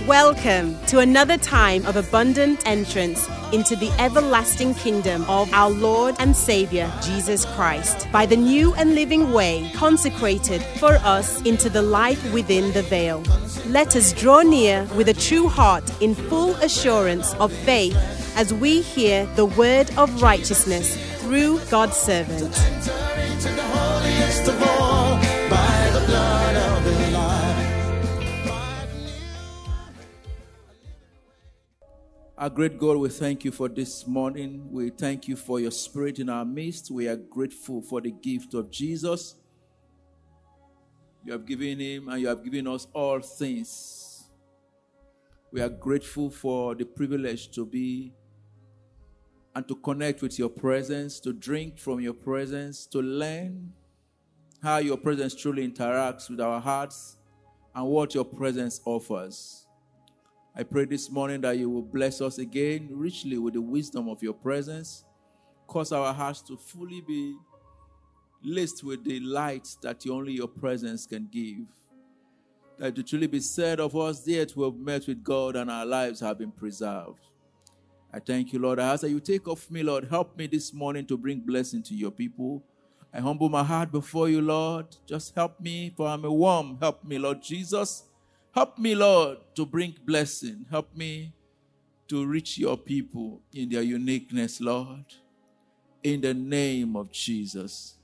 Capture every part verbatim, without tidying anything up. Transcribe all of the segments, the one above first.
Welcome to another time of abundant entrance into the everlasting kingdom of our Lord and Savior, Jesus Christ, by the new and living way consecrated for us into the life within the veil. Let us draw near with a true heart in full assurance of faith as we hear the word of righteousness through God's servant. Our great God, we thank you for this morning. We thank you for your spirit in our midst. We are grateful for the gift of Jesus. You have given him and you have given us all things. We are grateful for the privilege to be and to connect with your presence, to drink from your presence, to learn how your presence truly interacts with our hearts and what your presence offers. I pray this morning that you will bless us again richly with the wisdom of your presence. Cause our hearts to fully be laced with the light that only your presence can give. That it will truly be said of us, yet we have met with God and our lives have been preserved. I thank you, Lord. I ask that you take off me, Lord. Help me this morning to bring blessing to your people. I humble my heart before you, Lord. Just help me, for I'm a worm. Help me, Lord Jesus. Help me, Lord, to bring blessing. Help me to reach your people in their uniqueness, Lord. In the name of Jesus.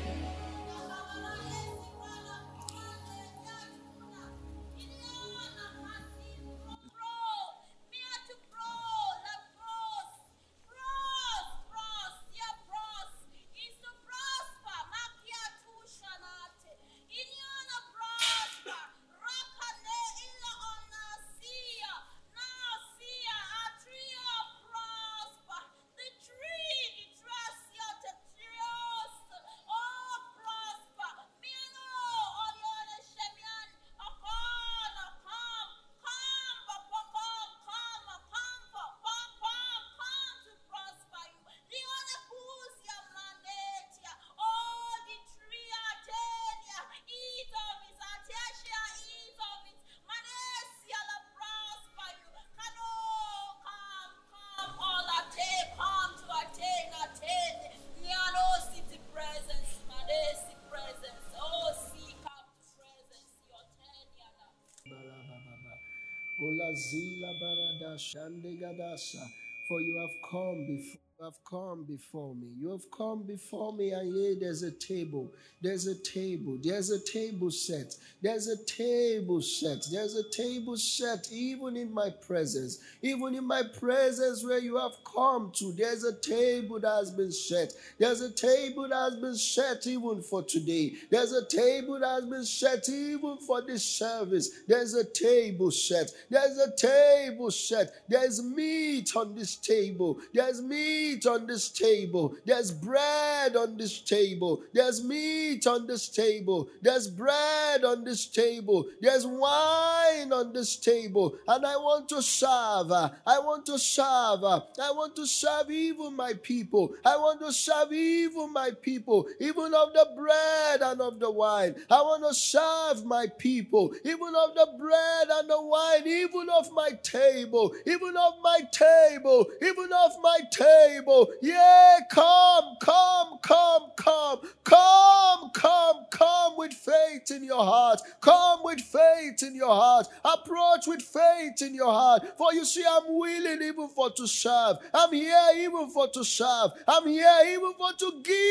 For you have come before. You have come before me. You have come before me, and here there's a table. There's a table. There's a table set. There's a table set. There's a table set even in my presence. Even in my presence where you have come to, there's a table that has been set. There's a table that has been set even for today. There's a table that has been set even for this service. There's a table set. There's a table set. There's meat on this table. There's meat on this table. There's bread on this table. There's meat on this table. There's bread on this table. There's wine on this table. And I want to serve. I want to serve. I want to serve even my people. I want to serve even my people, even of the bread and of the wine. I want to serve my people, even of the bread and the wine, even of my table, even of my table, even of my table. Yeah, come, come, come, come, come, come, come with faith in your heart. Come with faith in your heart. Approach with faith in your heart. For you see, I'm willing even for to serve. I'm here even for to serve. I'm here even for to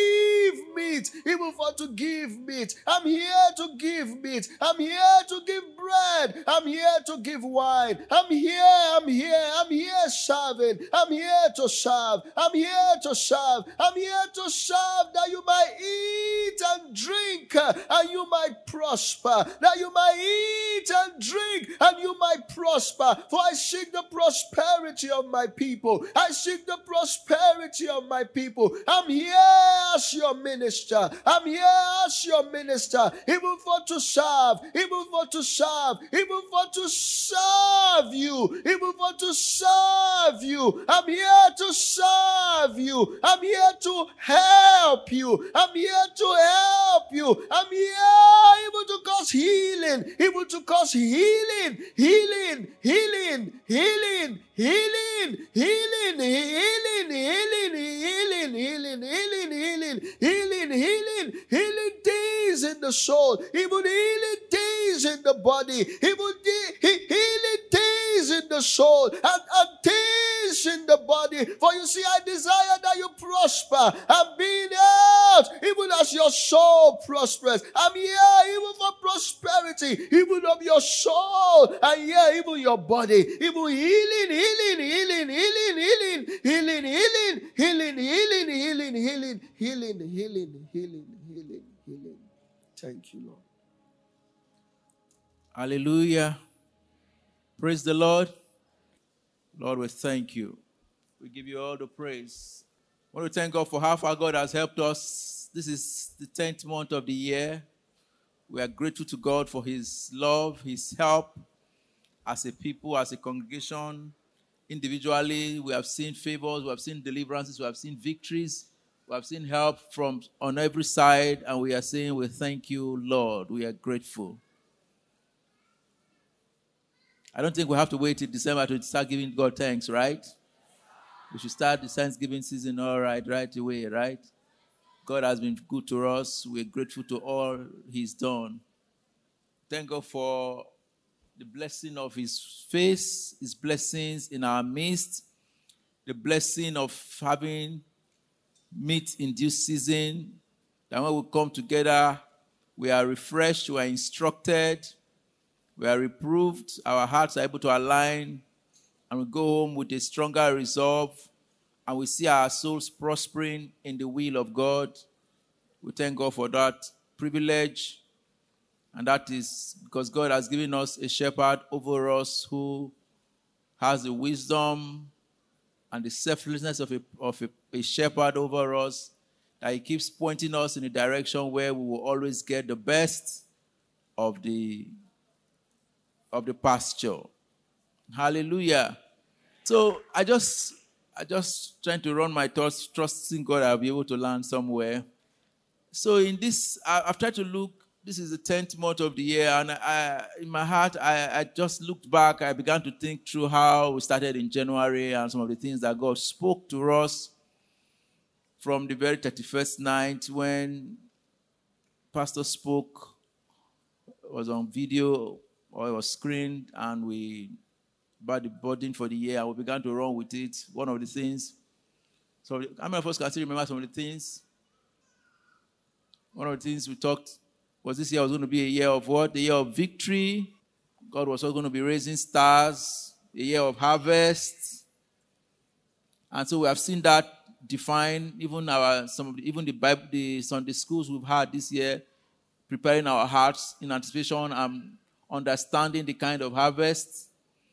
give meat. Even for to give meat. I'm here to give meat. I'm here to give bread. I'm here to give wine. I'm here, I'm here, I'm here serving. I'm here to serve. I'm here to serve. I'm here to serve that you might eat and drink and you might prosper. That you might eat and drink and you might prosper. For I seek the prosperity of my people. I seek the prosperity of my people. I'm here as your minister. I'm here as your minister. Even for to serve. Even for to serve. Even for to serve you. Even for to serve you. I'm here to serve you. I'm here to help help you. I'm here to help you. I'm here able to cause healing, able to cause healing, healing, healing, healing, healing, healing, healing, healing, healing, healing, healing, healing, healing, healing, healing things in the soul, even healing things in the body, even healing things in the soul, and, and things in the body. For you see, I desire that you prosper and be in health, even as your soul prospers. I'm here even for prosperity, even of your soul, and here even your body, even healing, healing, healing, healing, healing, healing, healing, healing, healing, healing, healing, healing, healing, healing, healing, healing. Thank you, Lord. Hallelujah. Praise the Lord. Lord, we thank you. We give you all the praise. I want to thank God for how far God has helped us. This is the tenth month of the year. We are grateful to God for his love, his help as a people, as a congregation. Individually, we have seen favors, we have seen deliverances, we have seen victories, we have seen help from on every side, and we are saying we thank you, Lord. We are grateful. I don't think we have to wait till December to start giving God thanks, right? We should start the Thanksgiving season all right, right away, right? God has been good to us. We're grateful to all he's done. Thank God for the blessing of his face, his blessings in our midst, the blessing of having meat in due season, that when we come together, we are refreshed, we are instructed, we are reproved, our hearts are able to align, and we go home with a stronger resolve, and we see our souls prospering in the will of God. We thank God for that privilege, and that is because God has given us a shepherd over us who has the wisdom and the selflessness of a, of a, a shepherd over us, that he keeps pointing us in a direction where we will always get the best of the of the pasture. Hallelujah. So I just I just trying to run my thoughts, trusting God I'll be able to land somewhere. So in this, I, I've tried to look, this is the tenth month of the year, and I, in my heart, I, I just looked back. I began to think through how we started in January and some of the things that God spoke to us from the very thirty-first night when Pastor spoke, was on video, or it was screened, and we about the burden for the year, and we began to run with it. One of the things, so how many of us can still remember some of the things? One of the things we talked was this year was going to be a year of what? A year of victory. God was also going to be raising stars, a year of harvest. And so we have seen that define even our some of the, even the Bible, the Sunday schools we've had this year, preparing our hearts in anticipation and understanding the kind of harvest.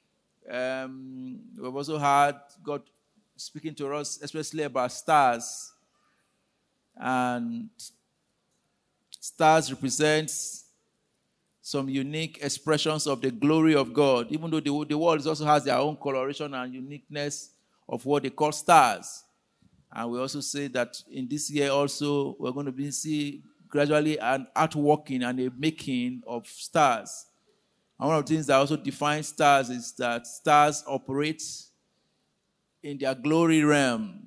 Um, we've also had God speaking to us, especially about stars. And stars represents some unique expressions of the glory of God, even though the, the world also has their own coloration and uniqueness of what they call stars. And we also say that in this year also, we're going to be see gradually an outworking and a making of stars. And one of the things that also defines stars is that stars operate in their glory realm.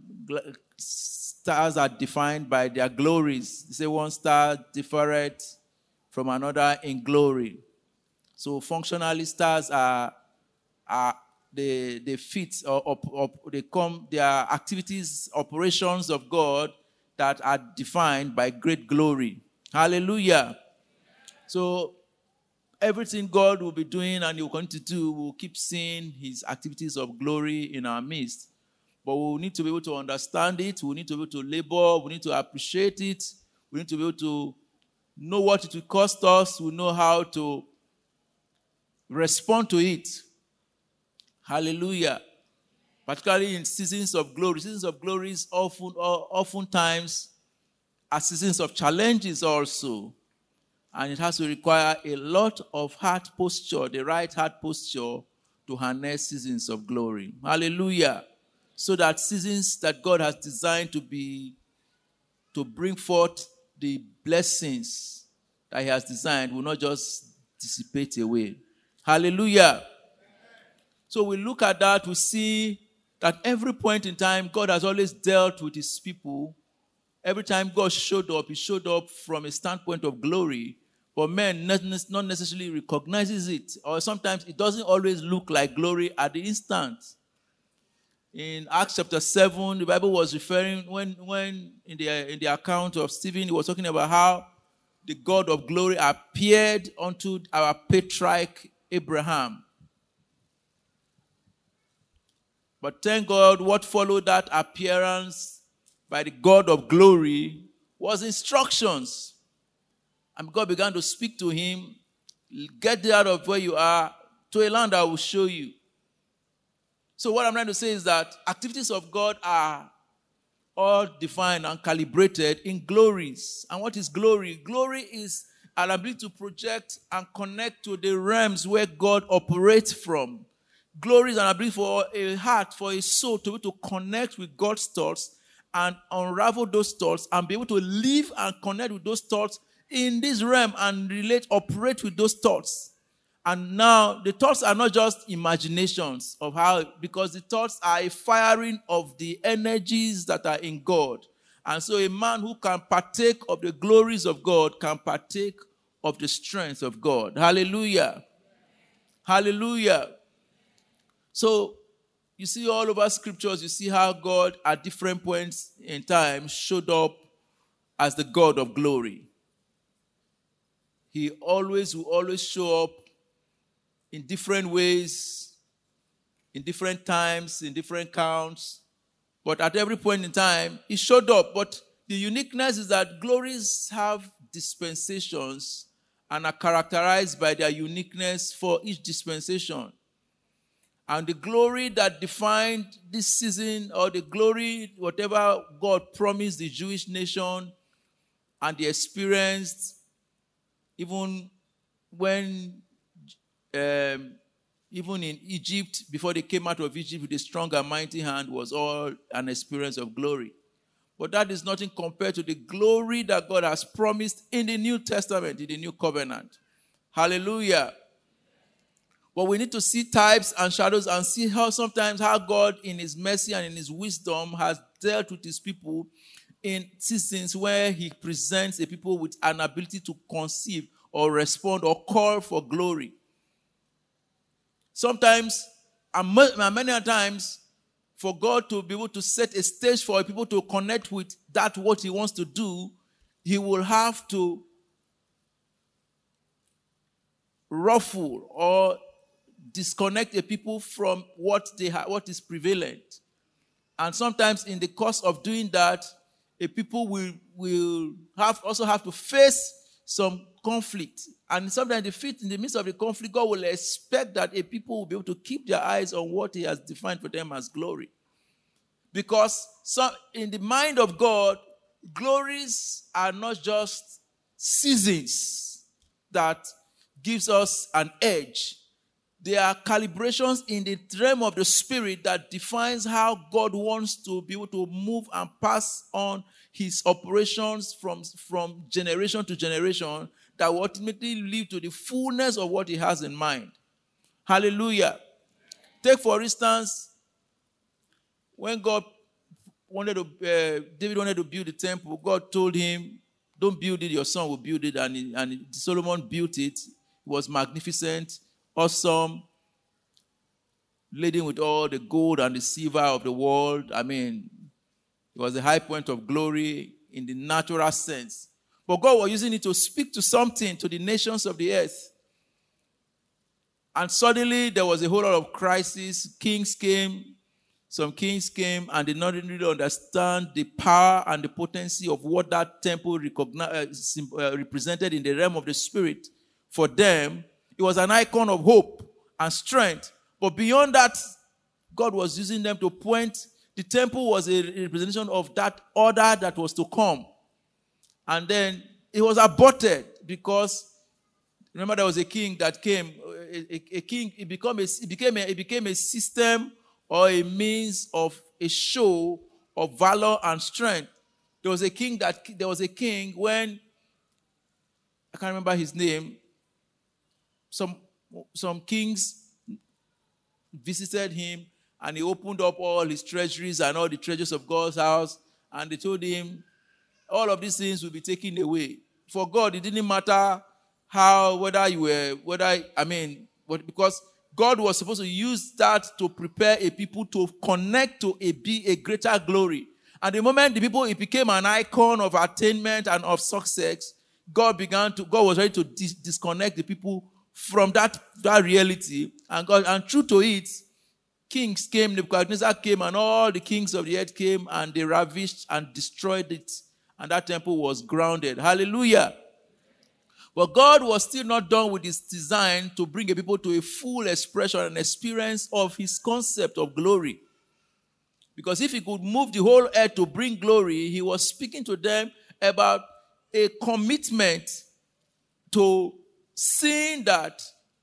Stars are defined by their glories. They say one star different from another in glory. So functionally, stars are, are they, they fit or, or, or they come, they are activities, operations of God that are defined by great glory. Hallelujah. So everything God will be doing and he will continue to do, we'll keep seeing his activities of glory in our midst. But we need to be able to understand it. We need to be able to labor. We need to appreciate it. We need to be able to know what it will cost us. We know how to respond to it. Hallelujah. Particularly in seasons of glory. Seasons of glory is often, oftentimes are seasons of challenges also. And it has to require a lot of heart posture, the right heart posture to harness seasons of glory. Hallelujah. So that seasons that God has designed to be to bring forth the blessings that he has designed will not just dissipate away. Hallelujah. So we look at that, we see that every point in time, God has always dealt with his people. Every time God showed up, he showed up from a standpoint of glory, but man not necessarily recognizes it, or sometimes it doesn't always look like glory at the instant. In Acts chapter seven, the Bible was referring, when, when in, the, in the account of Stephen, he was talking about how the God of glory appeared unto our patriarch Abraham. But thank God, what followed that appearance by the God of glory was instructions. And God began to speak to him, get out of where you are to a land I will show you. So what I'm trying to say is that activities of God are all defined and calibrated in glories. And what is glory? Glory is an ability to project and connect to the realms where God operates from. Glory is an ability for a heart, for a soul to be able to connect with God's thoughts and unravel those thoughts and be able to live and connect with those thoughts in this realm and relate, operate with those thoughts. And now the thoughts are not just imaginations of how, because the thoughts are a firing of the energies that are in God. And so a man who can partake of the glories of God can partake of the strength of God. Hallelujah. Hallelujah. So you see all over scriptures, you see how God at different points in time showed up as the God of glory. He always will always show up in different ways, in different times, in different counts. But at every point in time, he showed up. But the uniqueness is that glories have dispensations and are characterized by their uniqueness for each dispensation. And the glory that defined this season, or the glory, whatever God promised the Jewish nation, and they experienced, even when Um, even in Egypt, before they came out of Egypt with a strong and mighty hand, was all an experience of glory. But that is nothing compared to the glory that God has promised in the New Testament, in the New Covenant. Hallelujah. But we need to see types and shadows and see how sometimes how God in his mercy and in his wisdom has dealt with his people in seasons where he presents a people with an ability to conceive or respond or call for glory. Sometimes, and many times, for God to be able to set a stage for people to connect with that what he wants to do, he will have to ruffle or disconnect a people from what they ha- what is prevalent. And sometimes in the course of doing that, a people will, will have also have to face some conflict. And sometimes in the midst of the conflict, God will expect that a people will be able to keep their eyes on what he has defined for them as glory. Because some, in the mind of God, glories are not just seasons that gives us an edge. They are calibrations in the realm of the spirit that defines how God wants to be able to move and pass on his operations from, from generation to generation that will ultimately lead to the fullness of what he has in mind. Hallelujah. Take, for instance, when God wanted to, uh, David wanted to build the temple, God told him, don't build it, your son will build it. And, he, and Solomon built it. It was magnificent, awesome, laden with all the gold and the silver of the world. I mean, it was a high point of glory in the natural sense. But God was using it to speak to something, to the nations of the earth. And suddenly there was a whole lot of crisis. Kings came, some kings came, and did not really understand the power and the potency of what that temple recognize, uh, represented in the realm of the spirit. For them, it was an icon of hope and strength. But beyond that, God was using them to point. The temple was a representation of that order that was to come. And then it was aborted because, remember, there was a king that came. A, a, a king, it became, a, it, became a, it became a system or a means of a show of valor and strength. There was a king that there was a king when I can't remember his name. Some some kings visited him and he opened up all his treasuries and all the treasures of God's house, and they told him all of these things will be taken away. For God, it didn't matter how whether you were whether I mean, but because God was supposed to use that to prepare a people to connect to a be a greater glory. And the moment the people it became an icon of attainment and of success, God began to God was ready to dis- disconnect the people from that, that reality. And God and true to it, kings came, Nebuchadnezzar came, and all the kings of the earth came, and they ravished and destroyed it. And that temple was grounded. Hallelujah. But God was still not done with his design to bring a people to a full expression and experience of his concept of glory. Because if he could move the whole earth to bring glory, he was speaking to them about a commitment to seeing that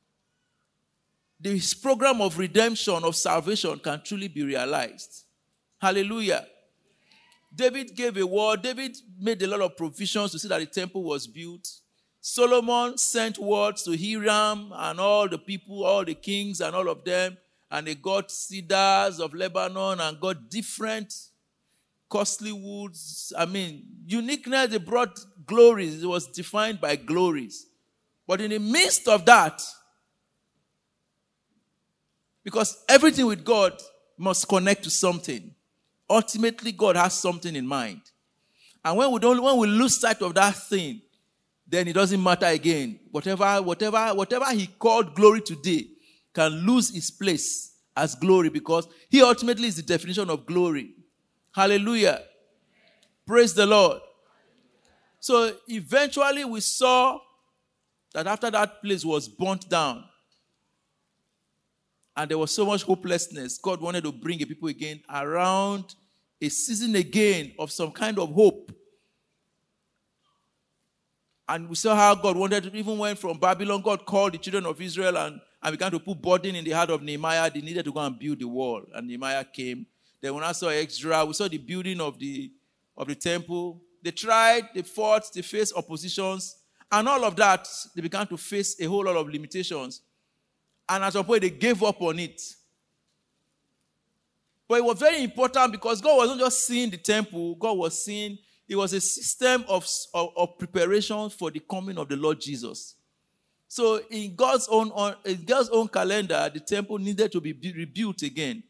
this program of redemption, of salvation, can truly be realized. Hallelujah. David gave a word. David made a lot of provisions to see that the temple was built. Solomon sent words to Hiram and all the people, all the kings and all of them, and they got cedars of Lebanon and got different costly woods. I mean, uniqueness, they brought glories. It was defined by glories. But in the midst of that, because everything with God must connect to something. Ultimately, God has something in mind. And when we don't, when we lose sight of that thing, then it doesn't matter again. Whatever, whatever, whatever he called glory today can lose its place as glory, because he ultimately is the definition of glory. Hallelujah. Praise the Lord. So eventually we saw that after that place was burnt down and there was so much hopelessness, God wanted to bring a people again around a season again of some kind of hope. And we saw how God wanted to, even when from Babylon, God called the children of Israel and, and began to put burden in the heart of Nehemiah. They needed to go and build the wall. And Nehemiah came. Then when I saw Ezra, we saw the building of the, of the temple. They tried, they fought, they faced oppositions. And all of that, they began to face a whole lot of limitations. And at some point, they gave up on it. But it was very important because God wasn't just seeing the temple. God was seeing, it was a system of, of, of preparation for the coming of the Lord Jesus. So in God's own, in God's own calendar, the temple needed to be rebuilt again.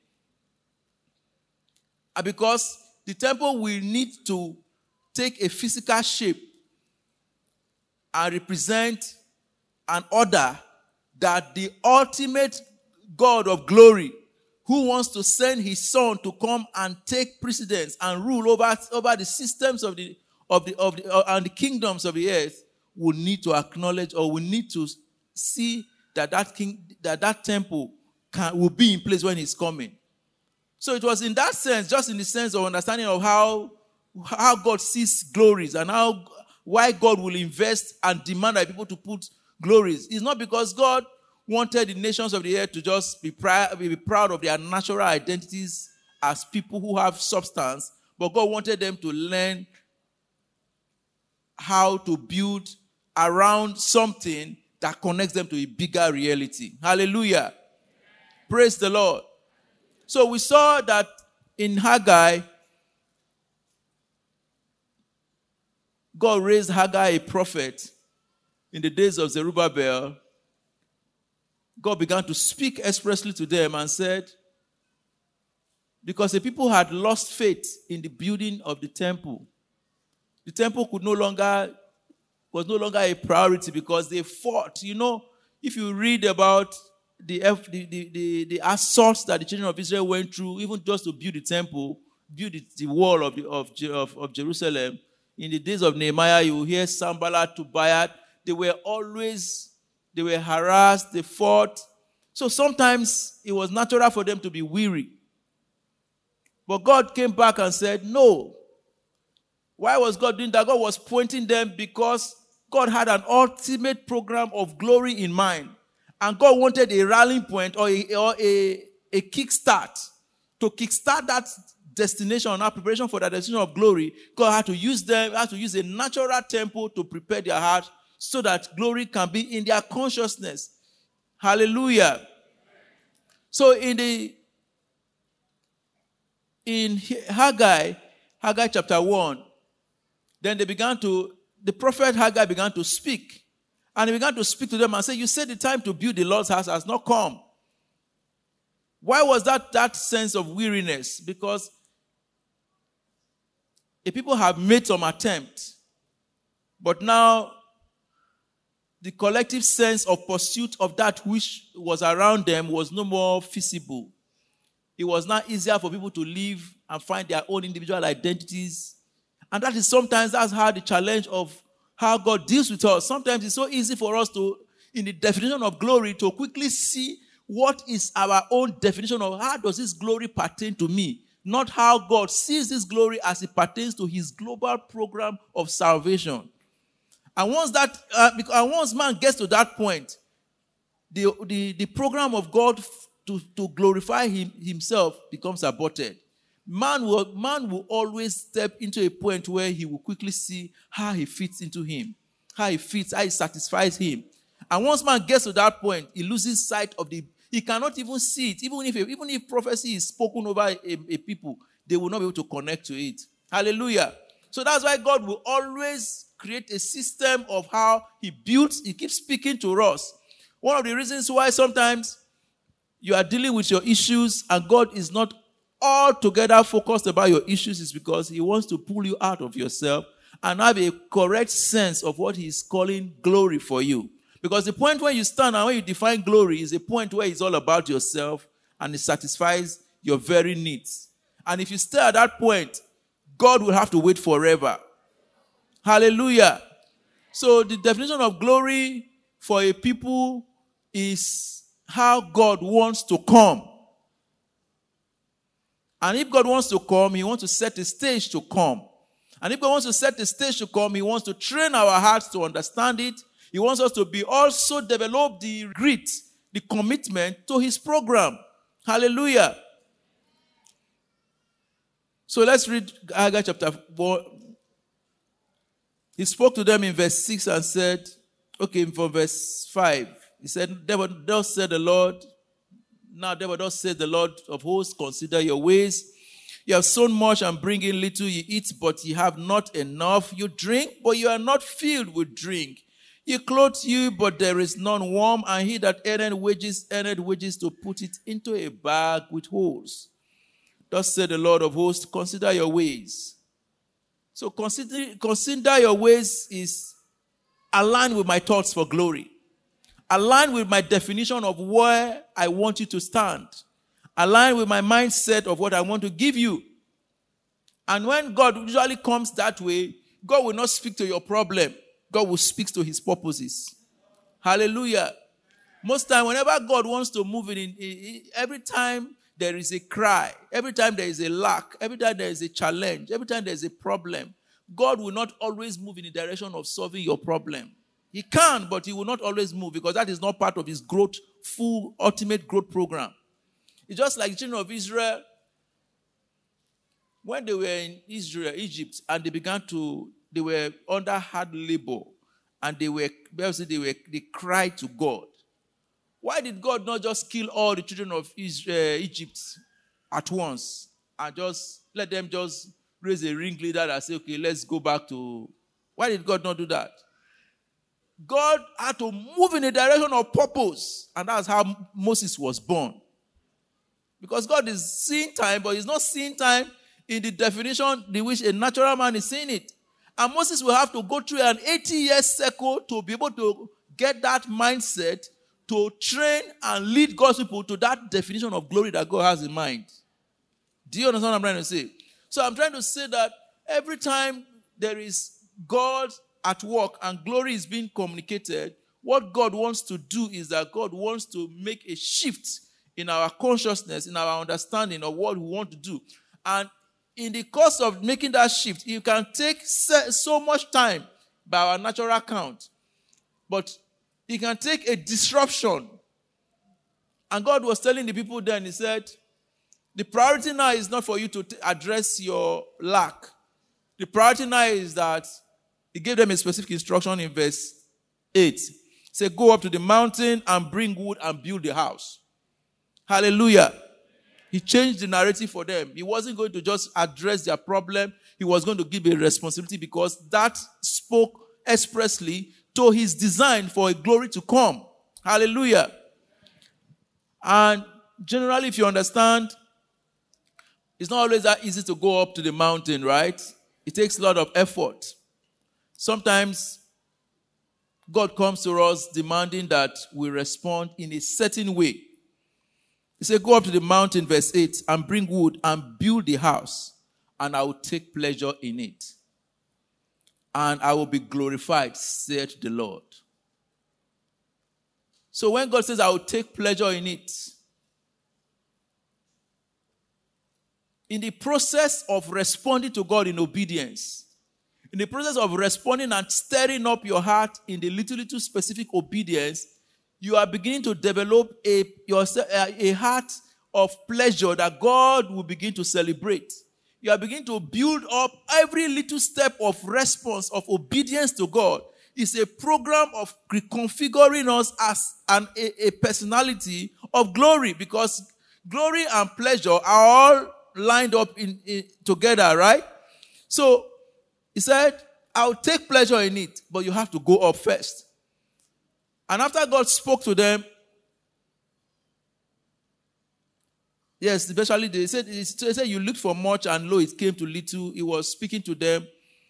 And because the temple will need to take a physical shape and represent an order that the ultimate God of glory, who wants to send his son to come and take precedence and rule over, over the systems of the of the of the uh, and the kingdoms of the earth, will need to acknowledge, or will need to see that that king that that temple can will be in place when he's coming. So it was in that sense, just in the sense of understanding of how how God sees glories and how why God will invest and demand that people to put glories. It's not because God wanted the nations of the earth to just be, pri- be proud of their natural identities as people who have substance, but God wanted them to learn how to build around something that connects them to a bigger reality. Hallelujah. Praise the Lord. So we saw that in Haggai, God raised Haggai a prophet in the days of Zerubbabel. God began to speak expressly to them and said, because the people had lost faith in the building of the temple, the temple could no longer, was no longer a priority because they fought. You know, if you read about the, the, the, the, the assaults that the children of Israel went through, even just to build the temple, build the, the wall of, the, of, of, of Jerusalem, in the days of Nehemiah, you hear Sanballat, Tobiah, they were always, they were harassed, they fought. So sometimes it was natural for them to be weary. But God came back and said, no. Why was God doing that? God was pointing them because God had an ultimate program of glory in mind. And God wanted a rallying point or a, or a, a kickstart to kickstart that destination, our preparation for that destination of glory, God had to use them, had to use a natural temple to prepare their heart so that glory can be in their consciousness. Hallelujah. So in the in Haggai, Haggai chapter one, then they began to, the prophet Haggai began to speak. And he began to speak to them and say, you said the time to build the Lord's house has not come. Why was that that sense of weariness? Because the people have made some attempt, but now the collective sense of pursuit of that which was around them was no more feasible. It was now easier for people to live and find their own individual identities. And that is sometimes, that's how the challenge of how God deals with us. Sometimes it's so easy for us to, in the definition of glory, to quickly see what is our own definition of how does this glory pertain to me, not how God sees this glory as it pertains to his global program of salvation. And once that, uh, and once man gets to that point, the, the, the program of God to, to glorify him, himself becomes aborted. Man will, man will always step into a point where he will quickly see how he fits into him, how he fits, how he satisfies him. And once man gets to that point, he loses sight of the, he cannot even see it. Even if, even if prophecy is spoken over a, a people, they will not be able to connect to it. Hallelujah. So that's why God will always create a system of how he builds, he keeps speaking to us. One of the reasons why sometimes you are dealing with your issues and God is not altogether focused about your issues is because he wants to pull you out of yourself and have a correct sense of what he's calling glory for you. Because the point where you stand and when you define glory is a point where it's all about yourself and it satisfies your very needs. And if you stay at that point, God will have to wait forever. Hallelujah. So the definition of glory for a people is how God wants to come. And if God wants to come, he wants to set the stage to come. And if God wants to set the stage to come, he wants to train our hearts to understand it. He wants us to be also develop the grit, the commitment to his program. Hallelujah. So let's read Haggai chapter four. He spoke to them in verse six and said, okay, from verse five. He said, thus said the Lord, now therefore thus said the Lord of hosts, consider your ways. You have sown much and bring in little. You eat, but you have not enough. You drink, but you are not filled with drink. You clothe you, but there is none warm. And he that earneth wages, earneth wages to put it into a bag with holes. Thus said the Lord of hosts, consider your ways. So consider, consider your ways is aligned with my thoughts for glory. Aligned with my definition of where I want you to stand. Aligned with my mindset of what I want to give you. And when God usually comes that way, God will not speak to your problem. God will speak to his purposes. Hallelujah. Most time, whenever God wants to move in, in, in, every time there is a cry, every time there is a lack, every time there is a challenge, every time there is a problem, God will not always move in the direction of solving your problem. He can, but he will not always move because that is not part of his growth, full, ultimate growth program. It's just like the children of Israel, when they were in Israel, Egypt, and they began to, they were under hard labor, and they were, they were, they cried to God. Why did God not just kill all the children of Israel, Egypt at once and just let them just raise a ringleader and say, okay, let's go back to... Why did God not do that? God had to move in a direction of purpose, and that's how Moses was born. Because God is seeing time, but he's not seeing time in the definition in which a natural man is seeing it. And Moses will have to go through an eighty-year cycle to be able to get that mindset to train and lead God's people to that definition of glory that God has in mind. Do you understand what I'm trying to say? So I'm trying to say that every time there is God at work and glory is being communicated, what God wants to do is that God wants to make a shift in our consciousness, in our understanding of what we want to do. And in the course of making that shift, it can take so much time by our natural account. But it can take a disruption. And God was telling the people then, he said, The priority now is not for you to t- address your lack. The priority now is that he gave them a specific instruction in verse eight. He said, go up to the mountain and bring wood and build the house. Hallelujah. He changed the narrative for them. He wasn't going to just address their problem. He was going to give a responsibility because that spoke expressly to his design for a glory to come. Hallelujah. And generally, if you understand, it's not always that easy to go up to the mountain, right? It takes a lot of effort. Sometimes God comes to us demanding that we respond in a certain way. He said, go up to the mountain, verse eight, and bring wood and build the house, and I will take pleasure in it. And I will be glorified, saith the Lord. So when God says, I will take pleasure in it, in the process of responding to God in obedience, in the process of responding and stirring up your heart in the little, little specific obedience, you are beginning to develop a, yourself, a, a heart of pleasure that God will begin to celebrate. You are beginning to build up every little step of response, of obedience to God. It's a program of reconfiguring us as an, a, a personality of glory, because glory and pleasure are all lined up in, in together, right? So he said, I'll take pleasure in it, but you have to go up first. And after God spoke to them, yes, especially they said, he said, you looked for much and lo, it came to little. He was speaking to them.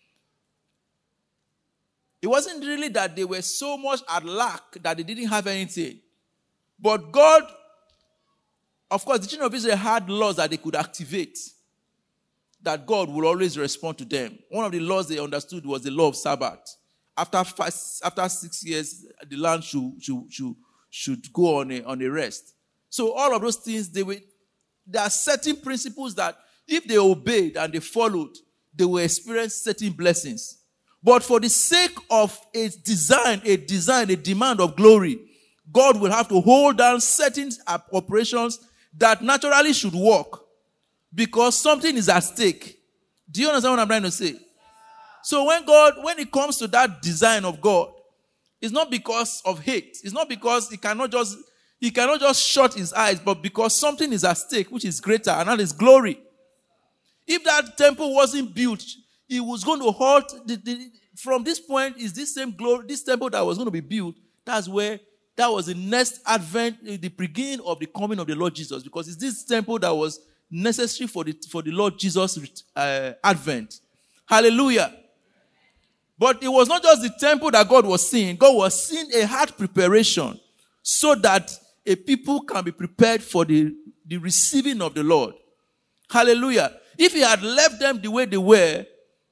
It wasn't really that they were so much at lack that they didn't have anything. But God, of course, the children of Israel had laws that they could activate, that God will always respond to them. One of the laws they understood was the law of Sabbath. After five, after six years, the land should, should, should, should go on a, on a rest. So all of those things, they were, there are certain principles that if they obeyed and they followed, they will experience certain blessings. But for the sake of a design, a design, a demand of glory, God will have to hold down certain operations that naturally should work because something is at stake. Do you understand what I'm trying to say? So when God, when it comes to that design of God, it's not because of hate. It's not because he cannot just, he cannot just shut his eyes, but because something is at stake, which is greater, and that is glory. If that temple wasn't built, he was going to halt the, the, from this point is this same glory, this temple that was going to be built. That's where that was the next advent, the beginning of the coming of the Lord Jesus, because it's this temple that was necessary for the for the Lord Jesus' uh, advent. Hallelujah. But it was not just the temple that God was seeing. God was seeing a heart preparation so that a people can be prepared for the, the receiving of the Lord. Hallelujah. If he had left them the way they were,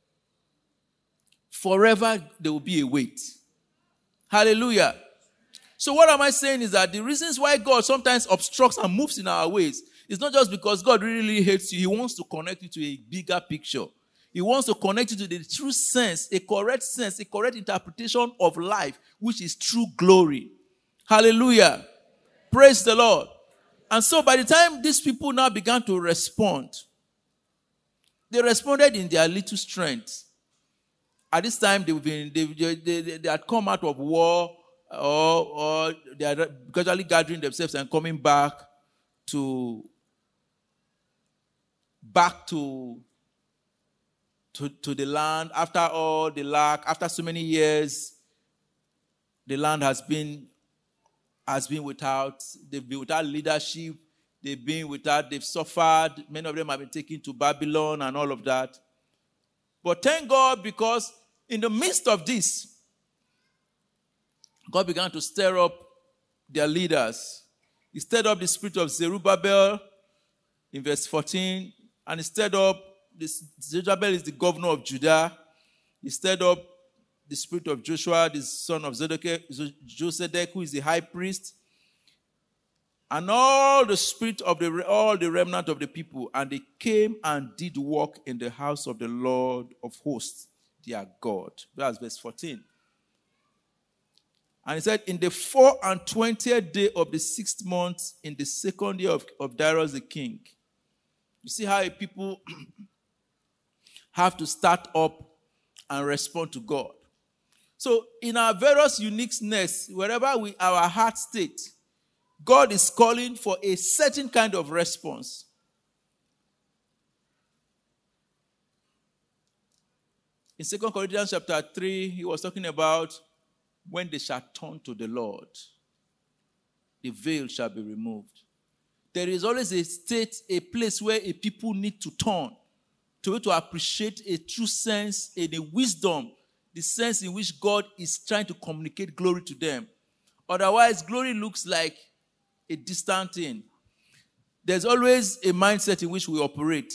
forever there will be a wait. Hallelujah. So what am I saying is that the reasons why God sometimes obstructs and moves in our ways is not just because God really, really hates you. He wants to connect you to a bigger picture. He wants to connect you to the true sense, a correct sense, a correct interpretation of life, which is true glory. Hallelujah. Praise the Lord. And so by the time these people now began to respond, they responded in their little strength. At this time, they've been, they, they, they, they had come out of war, or, or they are gradually gathering themselves and coming back to back to, to, to the land. After all the lack, after so many years, the land has been has been without, they've been without leadership, they've been without, they've suffered, many of them have been taken to Babylon and all of that. But thank God, because in the midst of this, God began to stir up their leaders. He stirred up the spirit of Zerubbabel in verse fourteen, and he stirred up, this, Zerubbabel is the governor of Judah. He stirred up the spirit of Joshua, the son of Josedek, who is the high priest, and all the spirit of the all the remnant of the people, and they came and did work in the house of the Lord of hosts, their God. That's verse fourteen. And he said, in the four and twentieth day of the sixth month, in the second year of, of Darius the king, You see how people have to start up and respond to God. So in our various uniqueness, wherever we our heart state, God is calling for a certain kind of response. In Second Corinthians chapter three, he was talking about when they shall turn to the Lord, the veil shall be removed. There is always a state, a place where a people need to turn to be able to appreciate a true sense and a wisdom, the sense in which God is trying to communicate glory to them. Otherwise, glory looks like a distant thing. There's always a mindset in which we operate.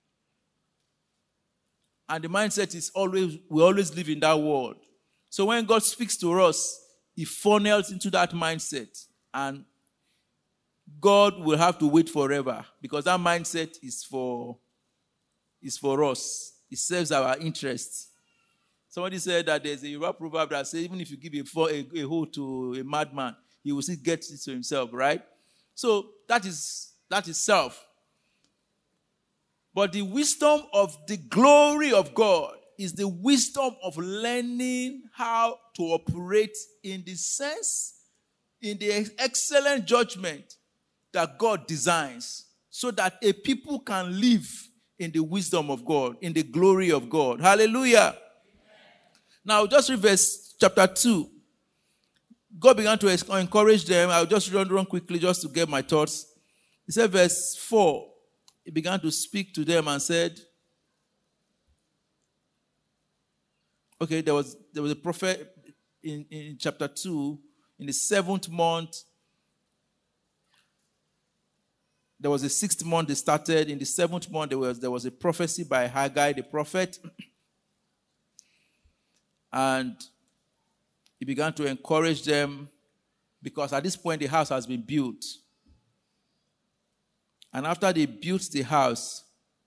And the mindset is always, we always live in that world. So when God speaks to us, he funnels into that mindset. And God will have to wait forever because that mindset is for, is for us. It serves our interests. Somebody said that there's a Yoruba proverb that says even if you give a, a, a hoe to a madman, he will still get it to himself, right? So that is, that is self. But the wisdom of the glory of God is the wisdom of learning how to operate in the sense, in the excellent judgment that God designs so that a people can live in the wisdom of God, in the glory of God. Hallelujah. Amen. Now, just read verse chapter two. God began to encourage them. I'll just run, run quickly just to get my thoughts. He said, verse four. He began to speak to them and said, okay, there was there was a prophet in, in chapter two, in the seventh month. There was a sixth month they started. In the seventh month, there was, there was a prophecy by Haggai the prophet. And he began to encourage them because at this point the house has been built. And after they built the house,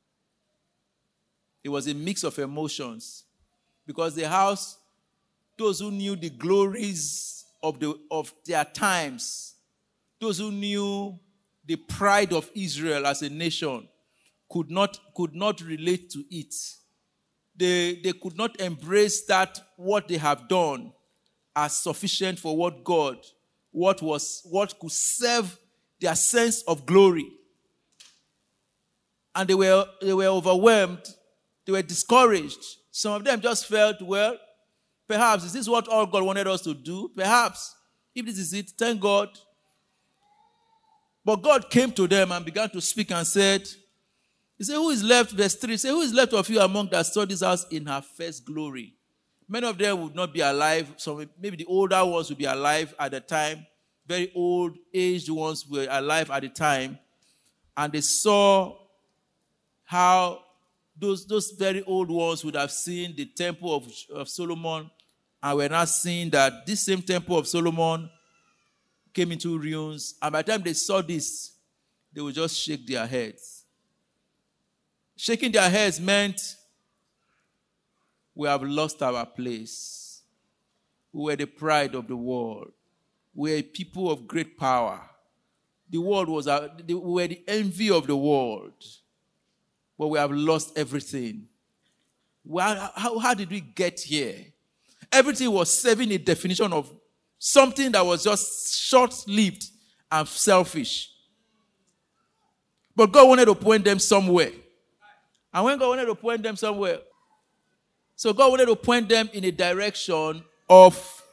it was a mix of emotions. Because the house, those who knew the glories of, the, of their times, those who knew the pride of Israel as a nation, could not, could not relate to it. They, they could not embrace that what they have done as sufficient for what God, what was, what could serve their sense of glory. And they were, they were overwhelmed. They were discouraged. Some of them just felt, well, perhaps is this what all God wanted us to do? Perhaps. If this is it, thank God. But God came to them and began to speak and said, he said, who is left, verse three, he said, who is left of you among that saw this house in her first glory? Many of them would not be alive. Some, maybe the older ones would be alive at the time. Very old, aged ones were alive at the time. And they saw how those, those very old ones would have seen the temple of, of Solomon, and were not seeing that this same temple of Solomon came into ruins. And by the time they saw this, they would just shake their heads. Shaking their heads meant we have lost our place. We were the pride of the world. We were a people of great power. The world was our, we were the envy of the world. But we have lost everything. Well, how, how did we get here? Everything was serving a definition of something that was just short-lived and selfish. But God wanted to point them somewhere. And when God wanted to point them somewhere, so God wanted to point them in a direction of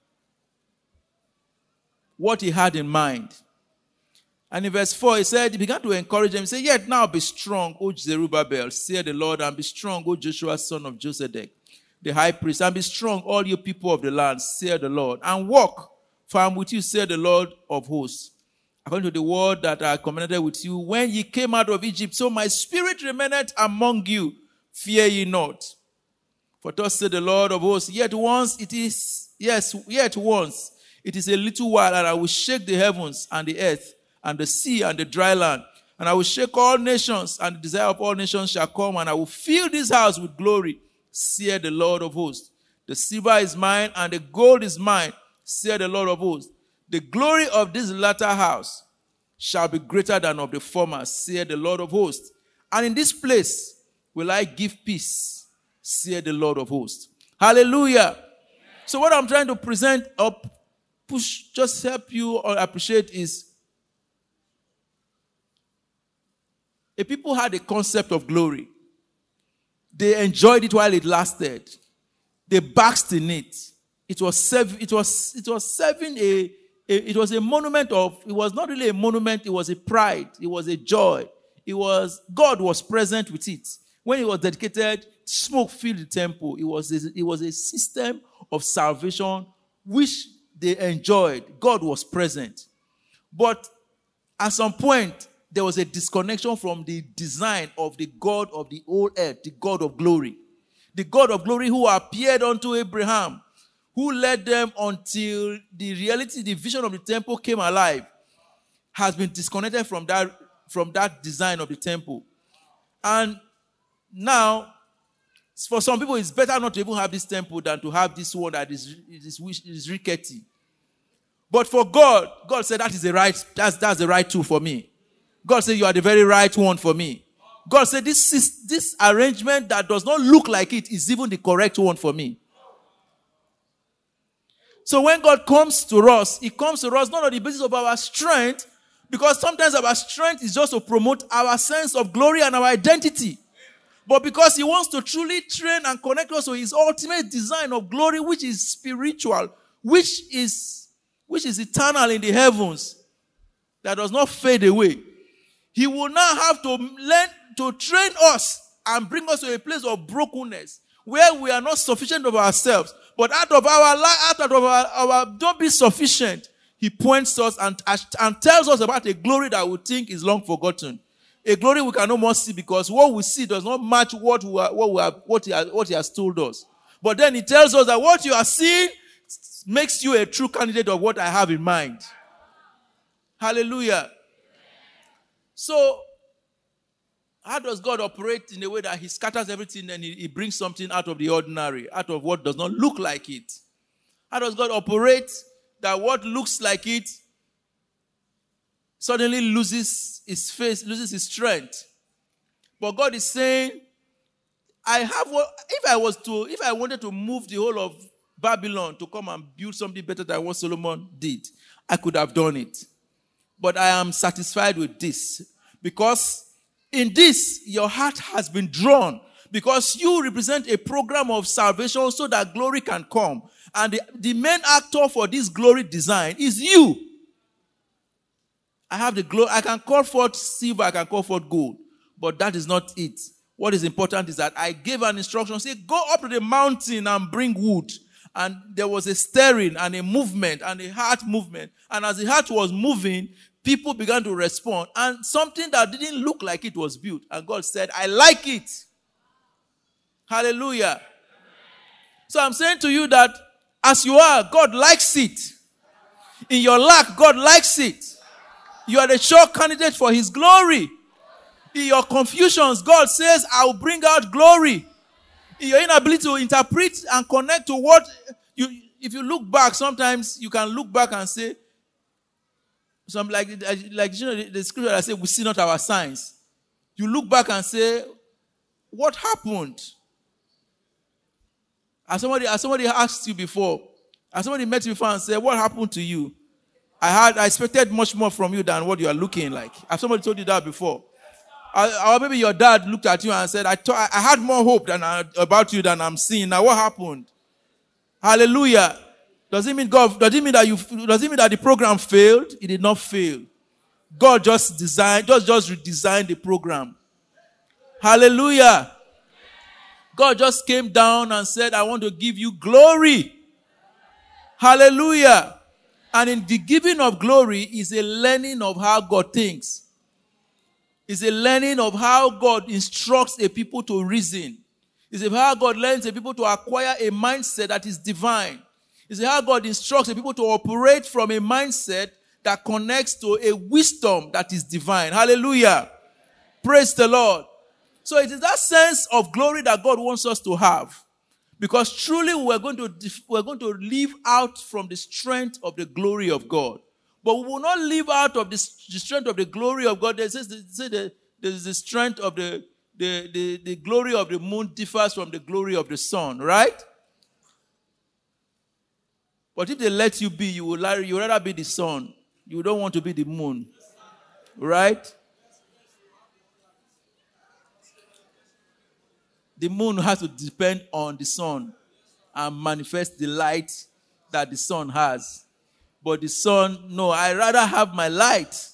what he had in mind. And in verse four, he said, he began to encourage them. He said, yet now be strong, O Zerubbabel, saith the Lord, and be strong, O Joshua, son of Josedek, the high priest, and be strong, all you people of the land, saith the Lord, and walk, for I am with you, saith the Lord of hosts, according to the word that I commanded with you, when ye came out of Egypt. So my spirit remaineth among you, fear ye not. For thus said the Lord of hosts, yet once it is, yes, yet once, it is a little while, and I will shake the heavens and the earth, and the sea and the dry land. And I will shake all nations, and the desire of all nations shall come, and I will fill this house with glory, saith the Lord of hosts. The silver is mine, and the gold is mine, saith the Lord of hosts. The glory of this latter house shall be greater than of the former, saith the Lord of hosts. And in this place will I give peace, saith the Lord of hosts. Hallelujah. So what I'm trying to present or push, just help you or appreciate is a people had a concept of glory. They enjoyed it while it lasted. They basked in it. It was serv- it was it was serving a, a it was a monument of, it was not really a monument, it was a pride, it was a joy. It was, God was present with it. When it was dedicated, smoke filled the temple. It was a, it was a system of salvation which they enjoyed. God was present. But at some point, there was a disconnection from the design of the God of the whole earth, the God of glory. The God of glory who appeared unto Abraham, who led them until the reality, the vision of the temple came alive, has been disconnected from that, from that design of the temple. And now, for some people, it's better not to even have this temple than to have this one that is, is, is rickety. But for God, God said that is the right, that's, that's the right tool for me. God said, you are the very right one for me. God said, this, is, this arrangement that does not look like it is even the correct one for me. So when God comes to us, He comes to us not on the basis of our strength, because sometimes our strength is just to promote our sense of glory and our identity. But because He wants to truly train and connect us to His ultimate design of glory, which is spiritual, which is, which is eternal in the heavens, that does not fade away. He will now have to learn to train us and bring us to a place of brokenness where we are not sufficient of ourselves. But out of our life, out of our, our don't be sufficient, He points us and, and tells us about a glory that we think is long forgotten. A glory we can no more see because what we see does not match what we are, what we are, what he has, what he has told us. But then He tells us that what you are seeing makes you a true candidate of what I have in mind. Hallelujah. So, how does God operate in a way that He scatters everything and he, he brings something out of the ordinary, out of what does not look like it? How does God operate that what looks like it suddenly loses its face, loses its strength? But God is saying, I have what, if I was to, if I wanted to move the whole of Babylon to come and build something better than what Solomon did, I could have done it. But I am satisfied with this, because in this, your heart has been drawn, because you represent a program of salvation so that glory can come. And the, the main actor for this glory design is you. I have the glory. I can call forth silver, I can call forth gold, but that is not it. What is important is that I gave an instruction, say, go up to the mountain and bring wood. And there was a stirring and a movement and a heart movement. And as the heart was moving, people began to respond. And something that didn't look like it was built. And God said, I like it. Hallelujah. So I'm saying to you that as you are, God likes it. In your lack, God likes it. You are the sure candidate for His glory. In your confusions, God says, I will bring out glory. In your inability to interpret and connect to what you, if you look back, sometimes you can look back and say, some like, like you know, the, the scripture that says, we see not our signs. You look back and say, what happened? As somebody, as somebody asked you before, as somebody met you before and said, what happened to you? I had, I expected much more from you than what you are looking like. Has somebody told you that before? Or, or maybe your dad looked at you and said, I, thought, I had more hope than I, about you than I'm seeing. Now what happened? Hallelujah. Does it mean God, does it mean that you, does it mean that the program failed? It did not fail. God just designed, just, just redesigned the program. Hallelujah. God just came down and said, I want to give you glory. Hallelujah. And in the giving of glory is a learning of how God thinks. It's a learning of how God instructs a people to reason. It's how God learns a people to acquire a mindset that is divine. It's how God instructs a people to operate from a mindset that connects to a wisdom that is divine. Hallelujah. Praise the Lord. So it is that sense of glory that God wants us to have. Because truly we're going to, we're going to live out from the strength of the glory of God. But we will not live out of the, the strength of the glory of God. It says, the, the, there's the strength of the, the, the, the glory of the moon differs from the glory of the sun, right? But if they let you be, you will you would rather be the sun. You don't want to be the moon, right? The moon has to depend on the sun and manifest the light that the sun has. But the sun, no, I rather have my light.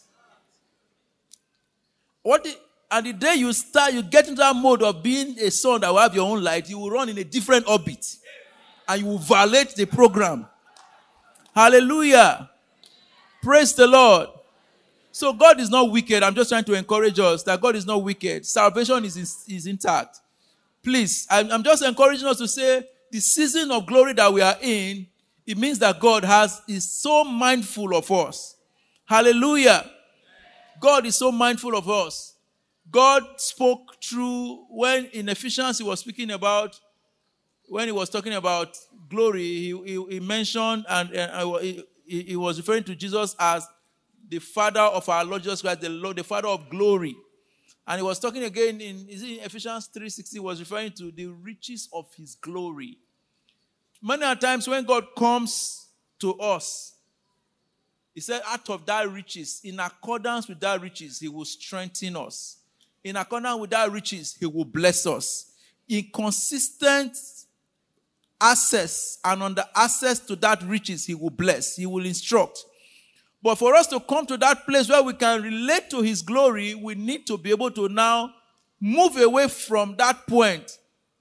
What the, and the day you start, you get into that mode of being a sun that will have your own light, you will run in a different orbit. And you will violate the program. Hallelujah. Praise the Lord. So God is not wicked. I'm just trying to encourage us that God is not wicked. Salvation is, is, is intact. Please, I'm, I'm just encouraging us to say the season of glory that we are in, it means that God has is so mindful of us. Hallelujah. God is so mindful of us. God spoke through when in Ephesians he was speaking about, when he was talking about glory, he, he, he mentioned and, and he, he was referring to Jesus as the Father of our Lord Jesus Christ, the Lord, the Father of glory. And he was talking again in, is it in Ephesians three sixteen, was referring to the riches of his glory. Many times when God comes to us, he said, out of that riches, in accordance with that riches, he will strengthen us. In accordance with that riches, he will bless us. In consistent access and under access to that riches, he will bless. He will instruct. But for us to come to that place where we can relate to his glory, we need to be able to now move away from that point.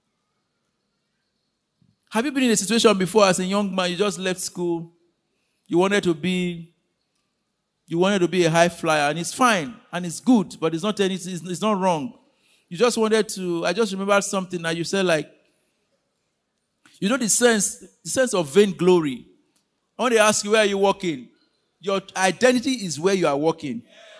Have you been in a situation before as a young man, you just left school, you wanted to be, you wanted to be a high flyer, and it's fine, and it's good, but it's not anything, it's, it's not wrong. You just wanted to, I just remembered something that you said like, you know the sense, the sense of vainglory. When they ask you where are you working, your identity is where you are working.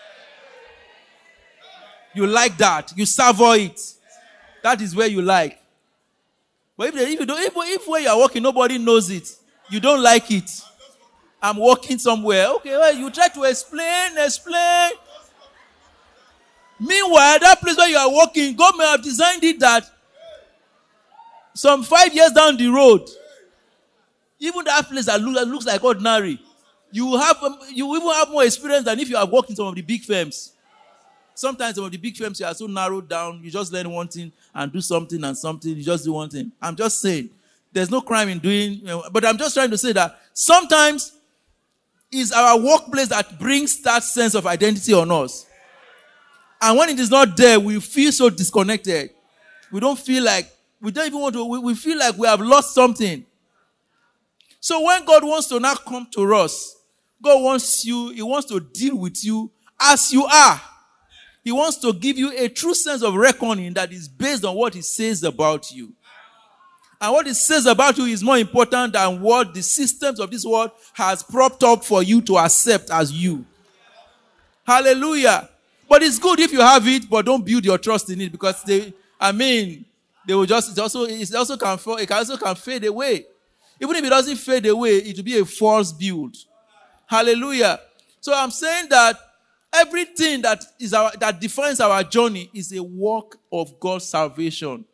You like that. You savor it. That is where you like. But if, they, if you don't, if, if where you are working, nobody knows it, you don't like it. I'm working somewhere. Okay, well, you try to explain, explain. Meanwhile, that place where you are working, God may have designed it that some five years down the road, even that place that, look, that looks like ordinary, you have um, you even have more experience than if you have worked in some of the big firms. Sometimes some of the big firms you are so narrowed down, you just learn one thing and do something and something, you just do one thing. I'm just saying, there's no crime in doing, you know, but I'm just trying to say that sometimes it's our workplace that brings that sense of identity on us. And when it is not there, we feel so disconnected. We don't feel like, we don't even want to, we, we feel like we have lost something. So when God wants to now come to us, God wants you, he wants to deal with you as you are. He wants to give you a true sense of reckoning that is based on what he says about you. And what he says about you is more important than what the systems of this world has propped up for you to accept as you. Hallelujah. But it's good if you have it, but don't build your trust in it because they, I mean, they will just, it also, it also can, it also can fade away. Even if it doesn't fade away, it will be a false build. Hallelujah. So I'm saying that everything that is our, that defines our journey is a work of God's salvation.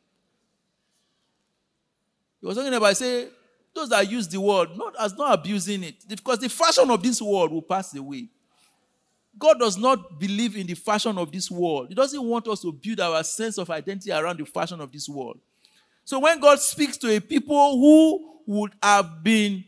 He was talking about, say, those that use the word, not as not abusing it, because the fashion of this world will pass away. God does not believe in the fashion of this world. He doesn't want us to build our sense of identity around the fashion of this world. So when God speaks to a people who would have been,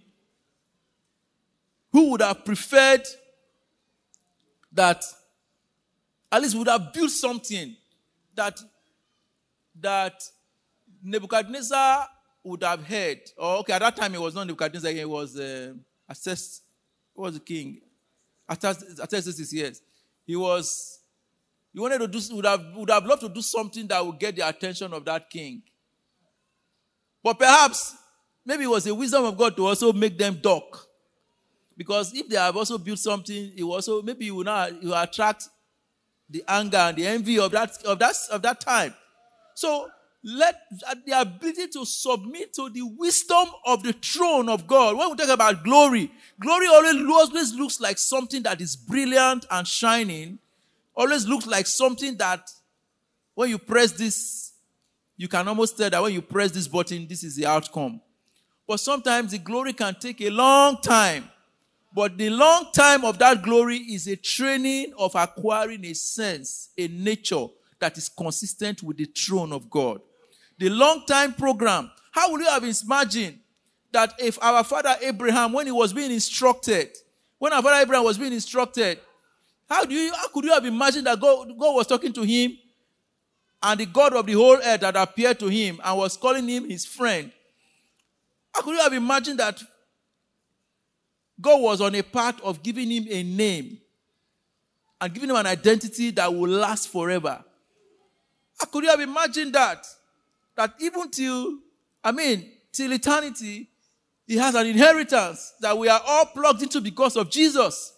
who would have preferred that, at least would have built something that, that Nebuchadnezzar would have heard. Or, okay, at that time it was not Nebuchadnezzar, it was uh, Assess, what was the king? Artaxerxes, yes. He was, he wanted to do, would have, would have loved to do something that would get the attention of that king. But perhaps, maybe it was the wisdom of God to also make them duck. Because if they have also built something, it will also, maybe you will not, you will attract the anger and the envy of that, of that, of that time. So, let the ability to submit to the wisdom of the throne of God. When we talk about glory, glory always, always looks like something that is brilliant and shining. always looks like something that when you press this, you can almost tell that when you press this button, this is the outcome. But sometimes the glory can take a long time. But the long time of that glory is a training of acquiring a sense, a nature that is consistent with the throne of God. The long time program. How would you have imagined that if our father Abraham, when he was being instructed, when our father Abraham was being instructed, how do you, how could you have imagined that God, God was talking to him, and the God of the whole earth had appeared to him and was calling him his friend? How could you have imagined that God was on a path of giving him a name and giving him an identity that will last forever? How could you have imagined that? That even till, I mean, till eternity, he has an inheritance that we are all plugged into because of Jesus.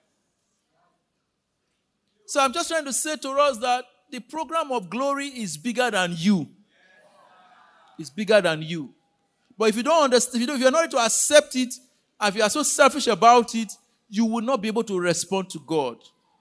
So I'm just trying to say to us that the program of glory is bigger than you. It's bigger than you. But if you don't understand, if you don't, if you're not able to accept it, and if you are so selfish about it, you will not be able to respond to God.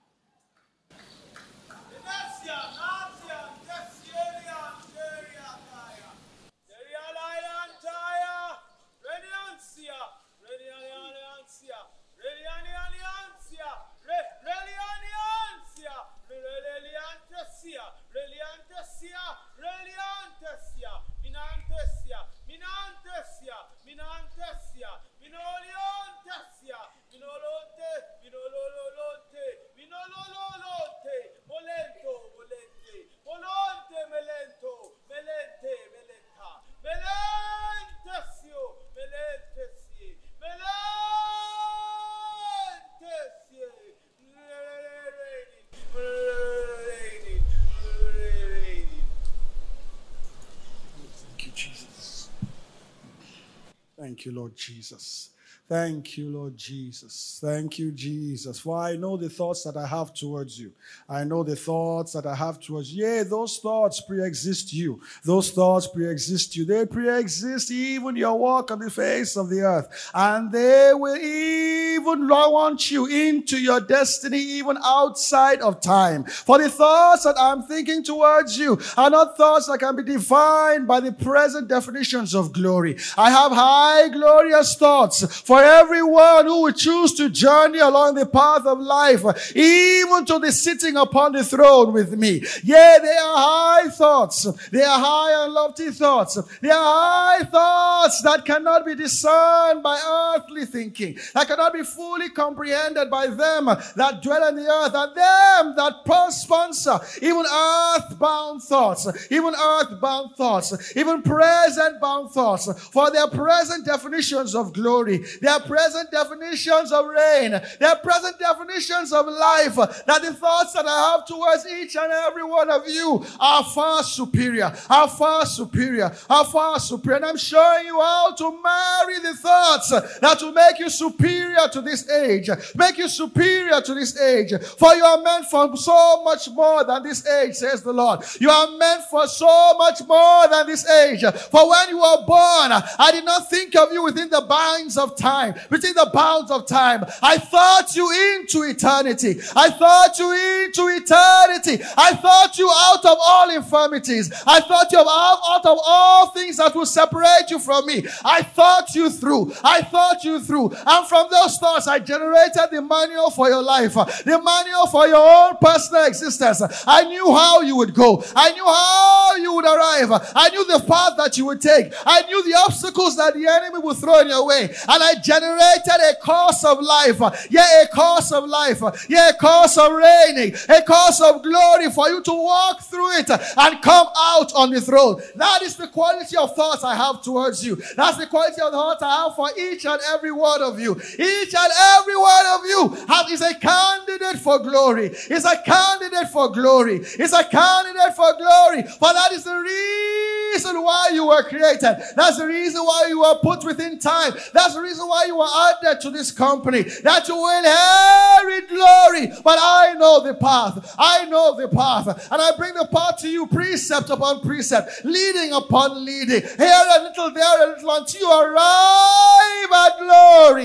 Thank you, Lord Jesus. Thank you, Lord Jesus. Thank you, Jesus. For I know the thoughts that I have towards you. I know the thoughts that I have towards you. Yeah, those thoughts pre-exist you. Those thoughts pre-exist you. They pre-exist even your walk on the face of the earth. And they will even launch you into your destiny even outside of time. For the thoughts that I'm thinking towards you are not thoughts that can be defined by the present definitions of glory. I have high glorious thoughts for everyone who will choose to journey along the path of life, even to the sitting upon the throne with me. Yeah, they are high thoughts. They are high and lofty thoughts. They are high thoughts that cannot be discerned by earthly thinking, that cannot be fully comprehended by them that dwell on the earth, and them that sponsor even earthbound thoughts, even earthbound thoughts, even present-bound thoughts, for their present definitions of glory, their present definitions of reign, their present definitions of life, that the thoughts that I have towards each and every one of you are far superior, are far superior, are far superior. And I'm showing you how to marry the thoughts that will make you superior to this age, make you superior to this age. For you are meant for so much more than this age, says the Lord. You are meant for so much more than this age. For when you were born, I did not think of you within the bounds of time. Time, within the bounds of time. I thought you into eternity. I thought you into eternity. I thought you out of all infirmities. I thought you out, out of all things that will separate you from me. I thought you through. I thought you through. And from those thoughts, I generated the manual for your life, the manual for your own personal existence. I knew how you would go. I knew how you would arrive. I knew the path that you would take. I knew the obstacles that the enemy would throw in your way. And I generated a course of life, yeah, a course of life, yeah, a course of reigning, a course of glory for you to walk through it and come out on the throne. That is the quality of thoughts I have towards you. That's the quality of thoughts I have for each and every one of you. Each and every one of you has, is a candidate for glory. Is a candidate for glory. Is a candidate for glory. For that is the reason why you were created. That's the reason why you were put within time. That's the reason why you were added to this company, that you will inherit glory. But I know the path. I know the path. And I bring the path to you, precept upon precept, leading upon leading, here a little, there a little, until you arrive at glory. That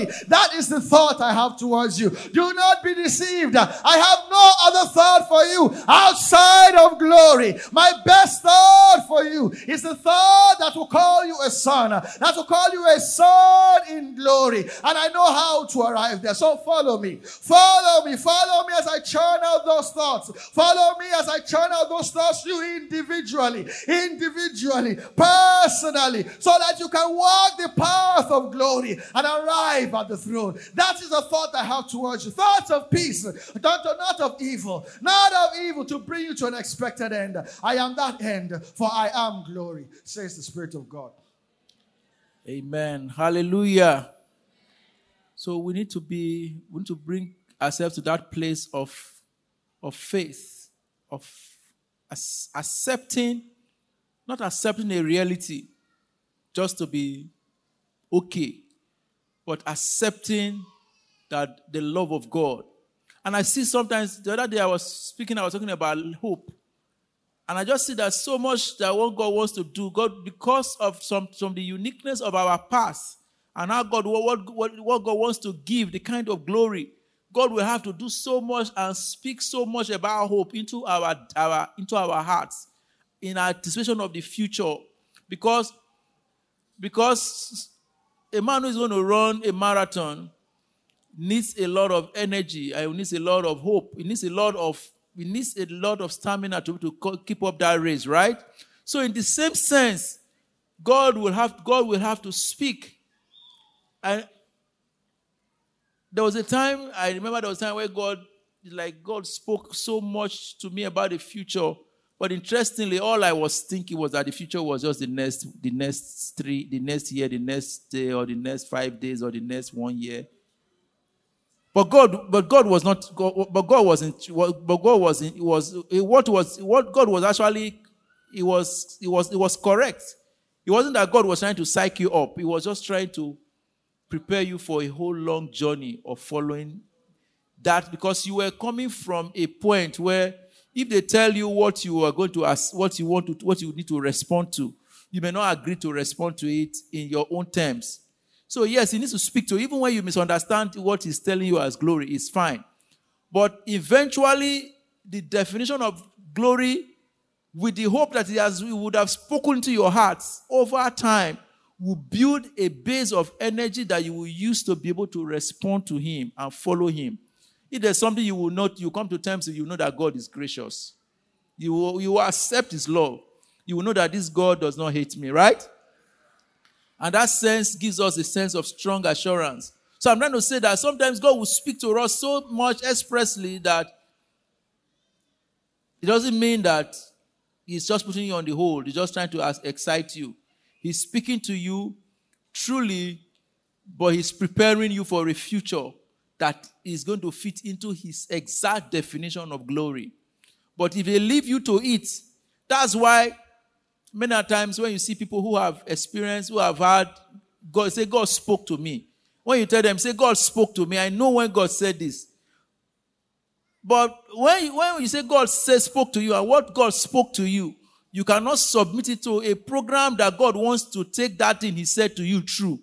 That is the thought I have towards you. Do not be deceived. I have no other thought for you outside of glory. My best thought for you is the thought that will call you a son, that will call you a son in glory. And I know how to arrive there. So follow me. Follow me. Follow me as I churn out those thoughts. Follow me as I churn out those thoughts you individually, individually, personally, so that you can walk the path of glory and arrive at the throne. That is a thought I have towards you. Thoughts of peace, not, not of evil, not of evil, to bring you to an expected end. I am that end, for I am glory, says the Spirit of God. Amen. Hallelujah. So we need to be, we need to bring ourselves to that place of, of faith, of as, accepting, not accepting a reality just to be okay, but accepting that the love of God. And I see sometimes, the other day I was speaking, I was talking about hope. And I just see that so much that what God wants to do, God, because of some, some the uniqueness of our past, and how God, what, what, what God wants to give, the kind of glory, God will have to do so much and speak so much about hope into our, our, into our hearts in anticipation of the future. Because, because a man who is going to run a marathon needs a lot of energy, and needs a lot of hope. It needs a lot of, it needs a lot of stamina to, to keep up that race, right? So in the same sense, God will have, God will have to speak. And there was a time, I remember there was a time where God, like God spoke so much to me about the future. But interestingly, all I was thinking was that the future was just the next, the next three, the next year, the next day, or the next five days, or the next one year. But God, but God was not. God, but God wasn't. But God was. It was what was what God was actually. It was. It was. It was correct. It wasn't that God was trying to psych you up. He was just trying to prepare you for a whole long journey of following that, because you were coming from a point where if they tell you what you are going to ask, what you want to, what you need to respond to, you may not agree to respond to it in your own terms. So yes, he needs to speak to you. Even when you misunderstand what he's telling you as glory, it's fine. But eventually, the definition of glory, with the hope that he has, he would have spoken to your hearts over time, will build a base of energy that you will use to be able to respond to him and follow him. If there's something you will not, you come to terms with, you know that God is gracious. You will, you will accept his love. You will know that this God does not hate me, right? And that sense gives us a sense of strong assurance. So I'm trying to say that sometimes God will speak to us so much expressly that it doesn't mean that he's just putting you on the hold. He's just trying to excite you. He's speaking to you truly, but he's preparing you for a future that is going to fit into his exact definition of glory. But if they leave you to it, that's why many times when you see people who have experienced, who have had, God say, God spoke to me. When you tell them, say, God spoke to me, I know when God said this. But when you, when you say God says, spoke to you, and what God spoke to you, you cannot submit it to a program that God wants to take that thing he said to you true.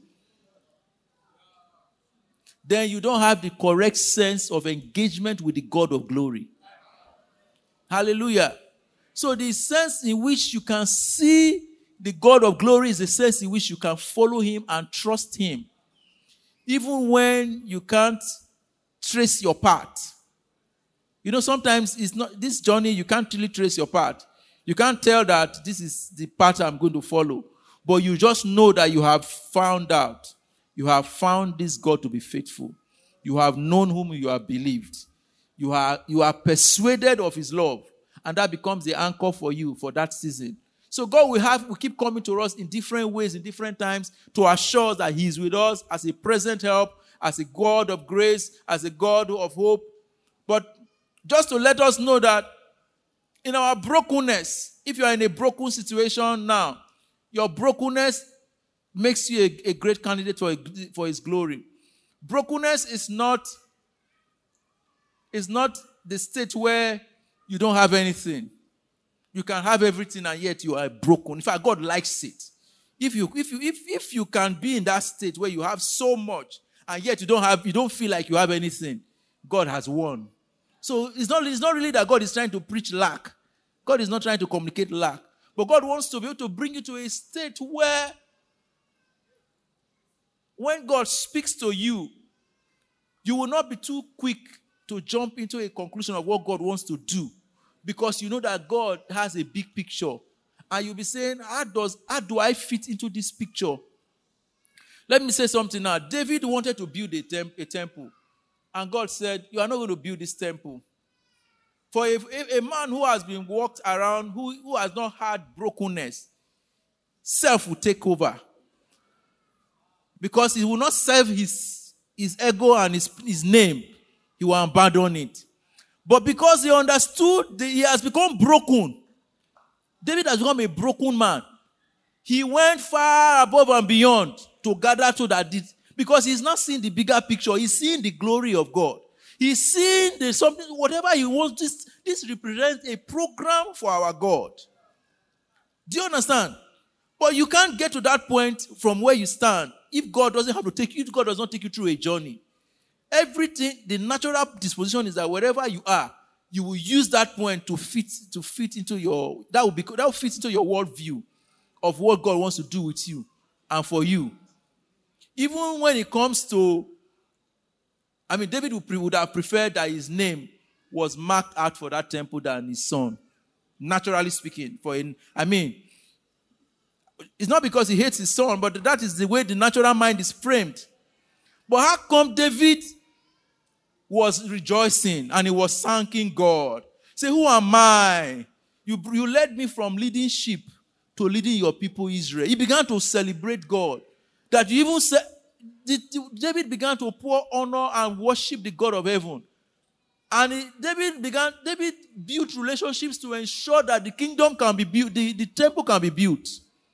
Then you don't have the correct sense of engagement with the God of glory. Hallelujah. So the sense in which you can see the God of glory is the sense in which you can follow him and trust him. Even when you can't trace your path. You know, sometimes it's not this journey, you can't really trace your path. You can't tell that this is the path I'm going to follow. But you just know that you have found out. You have found this God to be faithful. You have known whom you have believed. You are, you are persuaded of his love. And that becomes the anchor for you for that season. So God will have, will keep coming to us in different ways, in different times, to assure us that he is with us as a present help, as a God of grace, as a God of hope. But just to let us know that in our brokenness, if you are in a broken situation now, your brokenness makes you a, a great candidate for, a, for his glory. Brokenness is not, is not the state where you don't have anything. You can have everything and yet you are broken. In fact, God likes it. If you, if you, if, if you can be in that state where you have so much and yet you don't have, you don't feel like you have anything, God has won. So it's not, it's not really that God is trying to preach lack. God is not trying to communicate lack. But God wants to be able to bring you to a state where when God speaks to you, you will not be too quick to jump into a conclusion of what God wants to do, because you know that God has a big picture. And you'll be saying, how does how do I fit into this picture? Let me say something now. David wanted to build a, temp, a temple. And God said, you are not going to build this temple. For a, a, a man who has been walked around, who, who has not had brokenness, self will take over. Because he will not serve his, his ego and his, his name. He will abandon it. But because he understood that he has become broken, David has become a broken man. He went far above and beyond to gather to that. Because he's not seeing the bigger picture. He's seeing the glory of God. He's seeing the something, whatever he wants. This, this represents a program for our God. Do you understand? But you can't get to that point from where you stand if God doesn't have to take you, if God does not take you through a journey. Everything, the natural disposition is that wherever you are, you will use that point to fit to fit into your that will be that will fit into your worldview of what God wants to do with you and for you. Even when it comes to, I mean, David would, would have preferred that his name was marked out for that temple than his son. Naturally speaking, for in, I mean, it's not because he hates his son, but that is the way the natural mind is framed. But how come David was rejoicing and he was thanking God? Say, who am I? You, you led me from leading sheep to leading your people Israel. He began to celebrate God. That you even said, David began to pour honor and worship the God of heaven. And he, David began, David built relationships to ensure that the kingdom can be built, the, the temple can be built.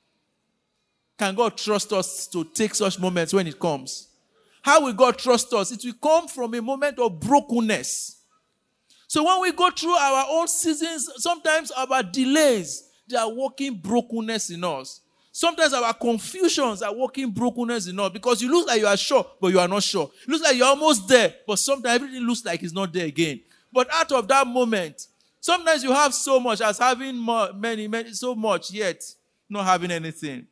Can God trust us to take such moments when it comes? How will God trust us? It will come from a moment of brokenness. So when we go through our own seasons, sometimes our delays, they are working brokenness in us. Sometimes our confusions are working brokenness in us, because you look like you are sure, but you are not sure. It looks like you're almost there, but sometimes everything looks like it's not there again. But out of that moment, sometimes you have so much as having more, many, many, so much, yet not having anything.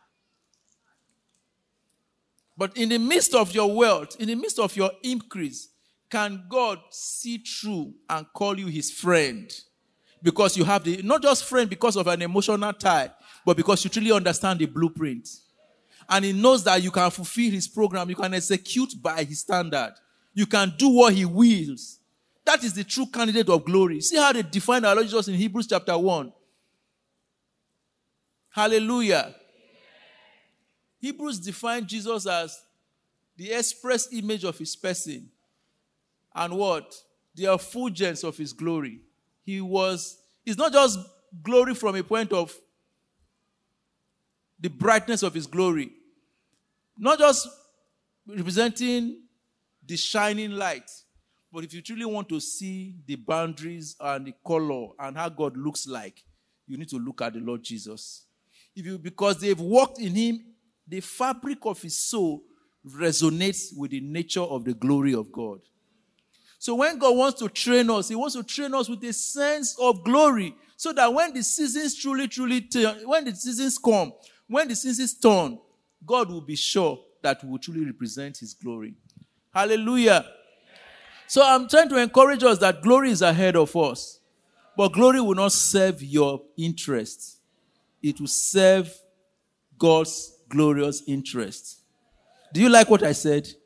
But in the midst of your wealth, in the midst of your increase, can God see through and call you his friend? Because you have the, not just friend because of an emotional tie, but because you truly understand the blueprint. And he knows that you can fulfill his program. You can execute by his standard. You can do what he wills. That is the true candidate of glory. See how they define our Lord Jesus in Hebrews chapter one. Hallelujah. Hebrews define Jesus as the express image of his person. And what? The effulgence of his glory. He was, it's not just glory from a point of the brightness of his glory. Not just representing the shining light. But if you truly want to see the boundaries and the color and how God looks like, you need to look at the Lord Jesus. If you, because they've walked in him, the fabric of his soul resonates with the nature of the glory of God. So when God wants to train us, he wants to train us with a sense of glory, so that when the seasons truly, truly turn, when the seasons come, when the seasons turn, God will be sure that we will truly represent his glory. Hallelujah. So I'm trying to encourage us that glory is ahead of us. But glory will not serve your interests. It will serve God's glorious interest. Do you like what I said? Yes,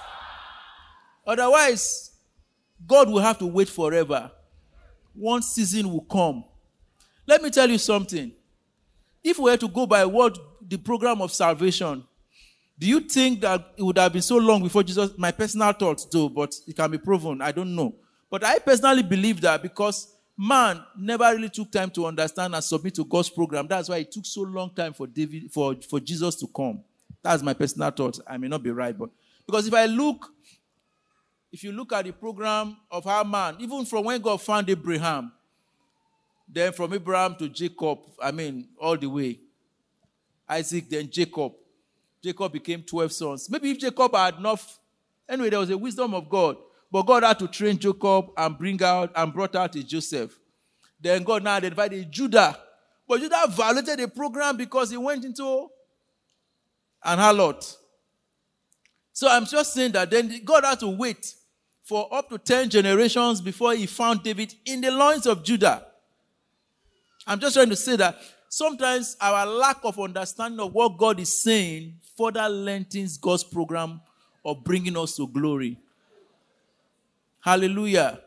otherwise, God will have to wait forever. One season will come. Let me tell you something. If we were to go by what the program of salvation, do you think that it would have been so long before Jesus? My personal thoughts do, but it can be proven. I don't know. But I personally believe that because man never really took time to understand and submit to God's program. That's why it took so long time for David, for, for Jesus to come. That's my personal thoughts. I may not be right, but because if I look, if you look at the program of how man, even from when God found Abraham, then from Abraham to Jacob, I mean, all the way, Isaac, then Jacob. Jacob became twelve sons. Maybe if Jacob had enough, anyway, there was a wisdom of God. But God had to train Jacob and bring out and brought out a Joseph. Then God now identified a Judah. But Judah violated the program because he went into an harlot. So I'm just saying that then God had to wait for up to ten generations before he found David in the loins of Judah. I'm just trying to say that sometimes our lack of understanding of what God is saying further lengthens God's program of bringing us to glory. Hallelujah.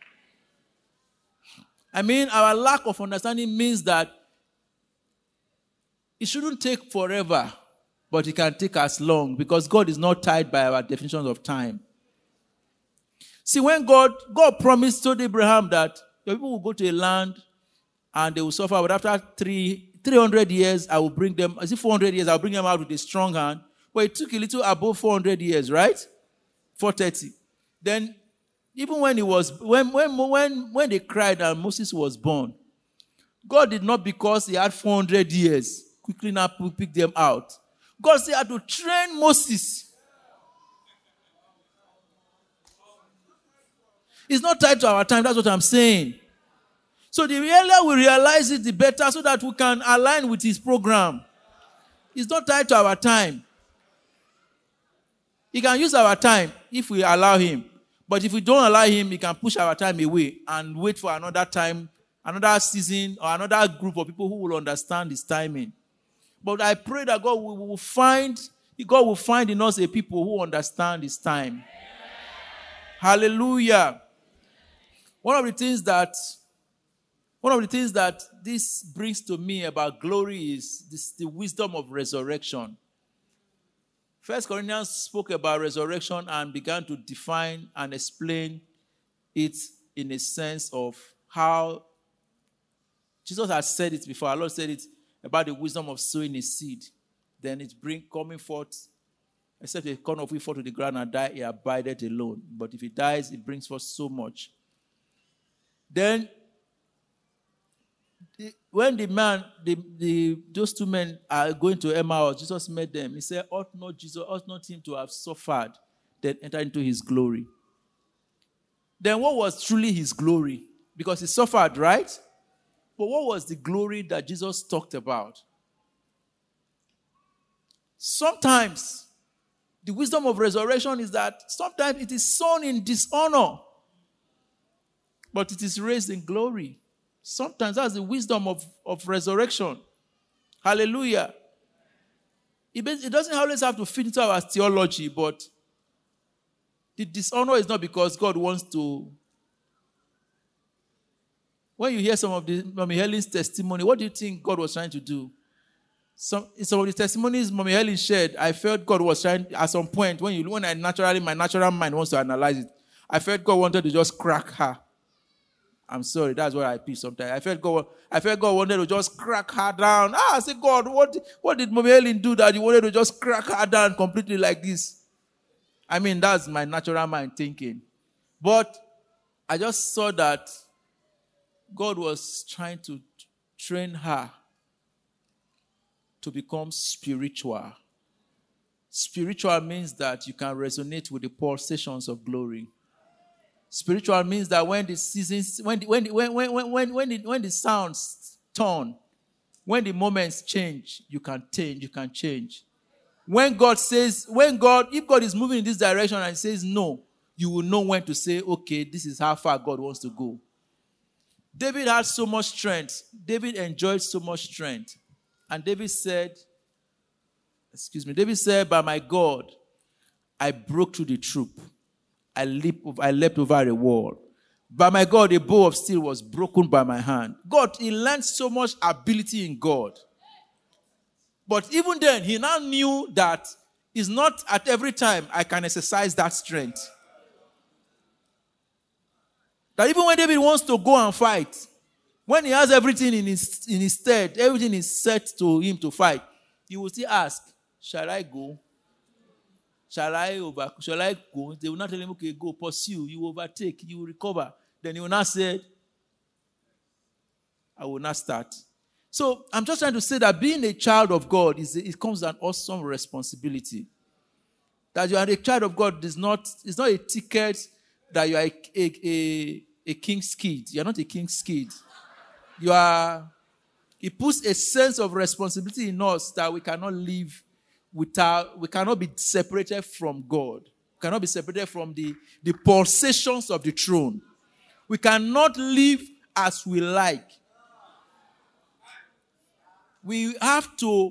I mean, our lack of understanding means that it shouldn't take forever, but it can take as long because God is not tied by our definitions of time. See, when God, God promised to Abraham that your people will go to a land and they will suffer, but after three, 300 years, I will bring them, as if four hundred years, I'll bring them out with a strong hand. But it took a little above four hundred years, right? four thirty. Then, even when he was, when, when, when, when they cried and Moses was born, God did not, because he had four hundred years, quickly now pick them out. God said he had to train Moses. It's not tied to our time, that's what I'm saying. So the earlier we realize it, the better, so that we can align with his program. It's not tied to our time. He can use our time if we allow him. But if we don't allow him, he can push our time away and wait for another time, another season, or another group of people who will understand his timing. But I pray that God will find, God will find in us a people who understand his time. Hallelujah. One of the things that One of the things that this brings to me about glory is this, the wisdom of resurrection. First Corinthians spoke about resurrection and began to define and explain it in a sense of how Jesus has said it before. Our Lord said it about the wisdom of sowing a seed. Then it bring coming forth, except a corn of wheat fall to the ground and die, he abideth alone. But if he dies, it brings forth so much. Then when the man, the, the those two men are going to Emmaus, Jesus met them. He said, ought not Jesus, ought not him to have suffered, then enter into his glory. Then what was truly his glory? Because he suffered, right? But what was the glory that Jesus talked about? Sometimes the wisdom of resurrection is that sometimes it is sown in dishonor, but it is raised in glory. Sometimes that's the wisdom of, of resurrection. Hallelujah. It, it doesn't always have to fit into our theology, but the dishonor is not because God wants to. When you hear some of the Mommy Helen's testimony, what do you think God was trying to do? Some, some of the testimonies Mommy Helen shared, I felt God was trying, at some point, when you when I naturally, my natural mind wants to analyze it, I felt God wanted to just crack her. I'm sorry, that's what I feel sometimes. I felt God, I felt God wanted to just crack her down. Ah, I said, God, what, what did Mommy Helen do that you wanted to just crack her down completely like this? I mean, that's my natural mind thinking. But I just saw that God was trying to train her to become spiritual. Spiritual means that you can resonate with the pulsations of glory. Spiritual means that when the seasons, when the, when the, when when when when the, when the sounds turn, when the moments change, you can change. You can change. When God says, when God, if God is moving in this direction and says no, you will know when to say, okay, this is how far God wants to go. David had so much strength. David enjoyed so much strength, and David said, excuse me, David said, by my God, I broke through the troop. I leap, I leapt over a wall. By my God, a bow of steel was broken by my hand. God, he learned so much ability in God. But even then, he now knew that it's not at every time I can exercise that strength. That even when David wants to go and fight, when he has everything in his, in his stead, everything is set to him to fight, he will still ask, shall I go? Shall I over? Shall I go? They will not tell him, okay, go, pursue, you overtake, you will recover. Then he will not say, I will not start. So I'm just trying to say that being a child of God, is it comes with an awesome responsibility. That you are a child of God is not, it's not a ticket that you are a, a, a, a king's kid. You are not a king's kid. You are, it puts a sense of responsibility in us that we cannot live without, we cannot be separated from God. We cannot be separated from the, the pulsations of the throne. We cannot live as we like. We have to,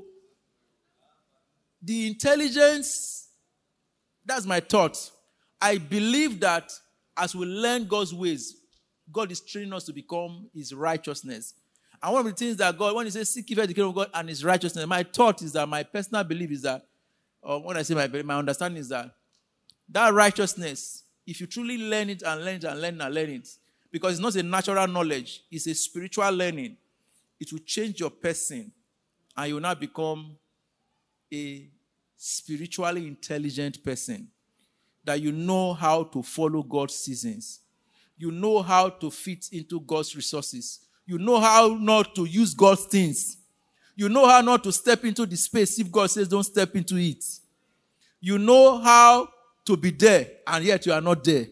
the intelligence, that's my thought. I believe that as we learn God's ways, God is training us to become his righteousness. And one of the things that God, when he says, seek ye first the kingdom of God and his righteousness, my thought is that, my personal belief is that, or when I say my my understanding is that, that righteousness, if you truly learn it and learn it and learn it and learn it, because it's not a natural knowledge, it's a spiritual learning, it will change your person and you will now become a spiritually intelligent person. That you know how to follow God's seasons. You know how to fit into God's resources. You know how not to use God's things. You know how not to step into the space if God says don't step into it. You know how to be there and yet you are not there.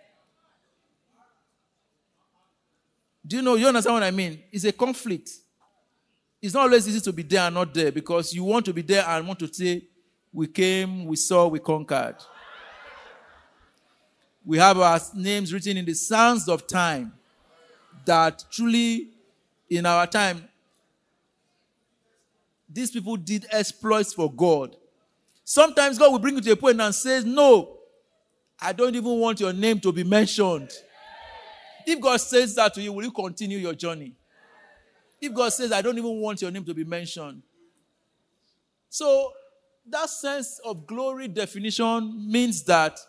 Do you know, you understand what I mean? It's a conflict. It's not always easy to be there and not there because you want to be there and want to say, we came, we saw, we conquered. We have our names written in the sands of time that truly in our time, these people did exploits for God. Sometimes God will bring you to a point and says, no, I don't even want your name to be mentioned. If God says that to you, will you continue your journey? If God says, I don't even want your name to be mentioned. So that sense of glory definition means that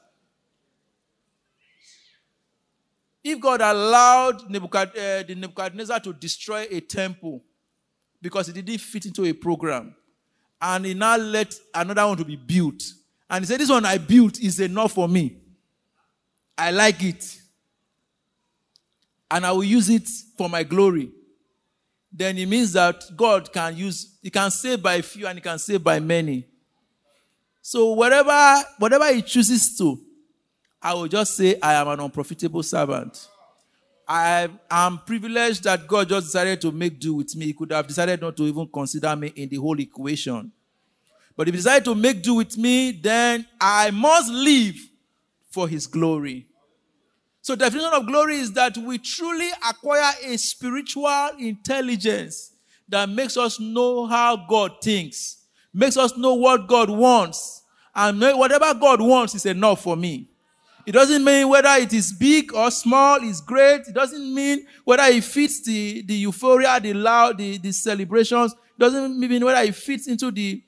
if God allowed Nebuchadnezzar, uh, the Nebuchadnezzar to destroy a temple because it didn't fit into a program, and he now let another one to be built, and he said, this one I built is enough for me. I like it. And I will use it for my glory. Then it means that God can use, he can save by few and he can save by many. So whatever, whatever he chooses to, I will just say I am an unprofitable servant. I am privileged that God just decided to make do with me. He could have decided not to even consider me in the whole equation. But if he decided to make do with me, then I must live for his glory. So the definition of glory is that we truly acquire a spiritual intelligence that makes us know how God thinks, makes us know what God wants, and whatever God wants is enough for me. It doesn't mean whether it is big or small, it's great. It doesn't mean whether it fits the, the euphoria, the loud, the, the celebrations. It doesn't mean whether it fits into the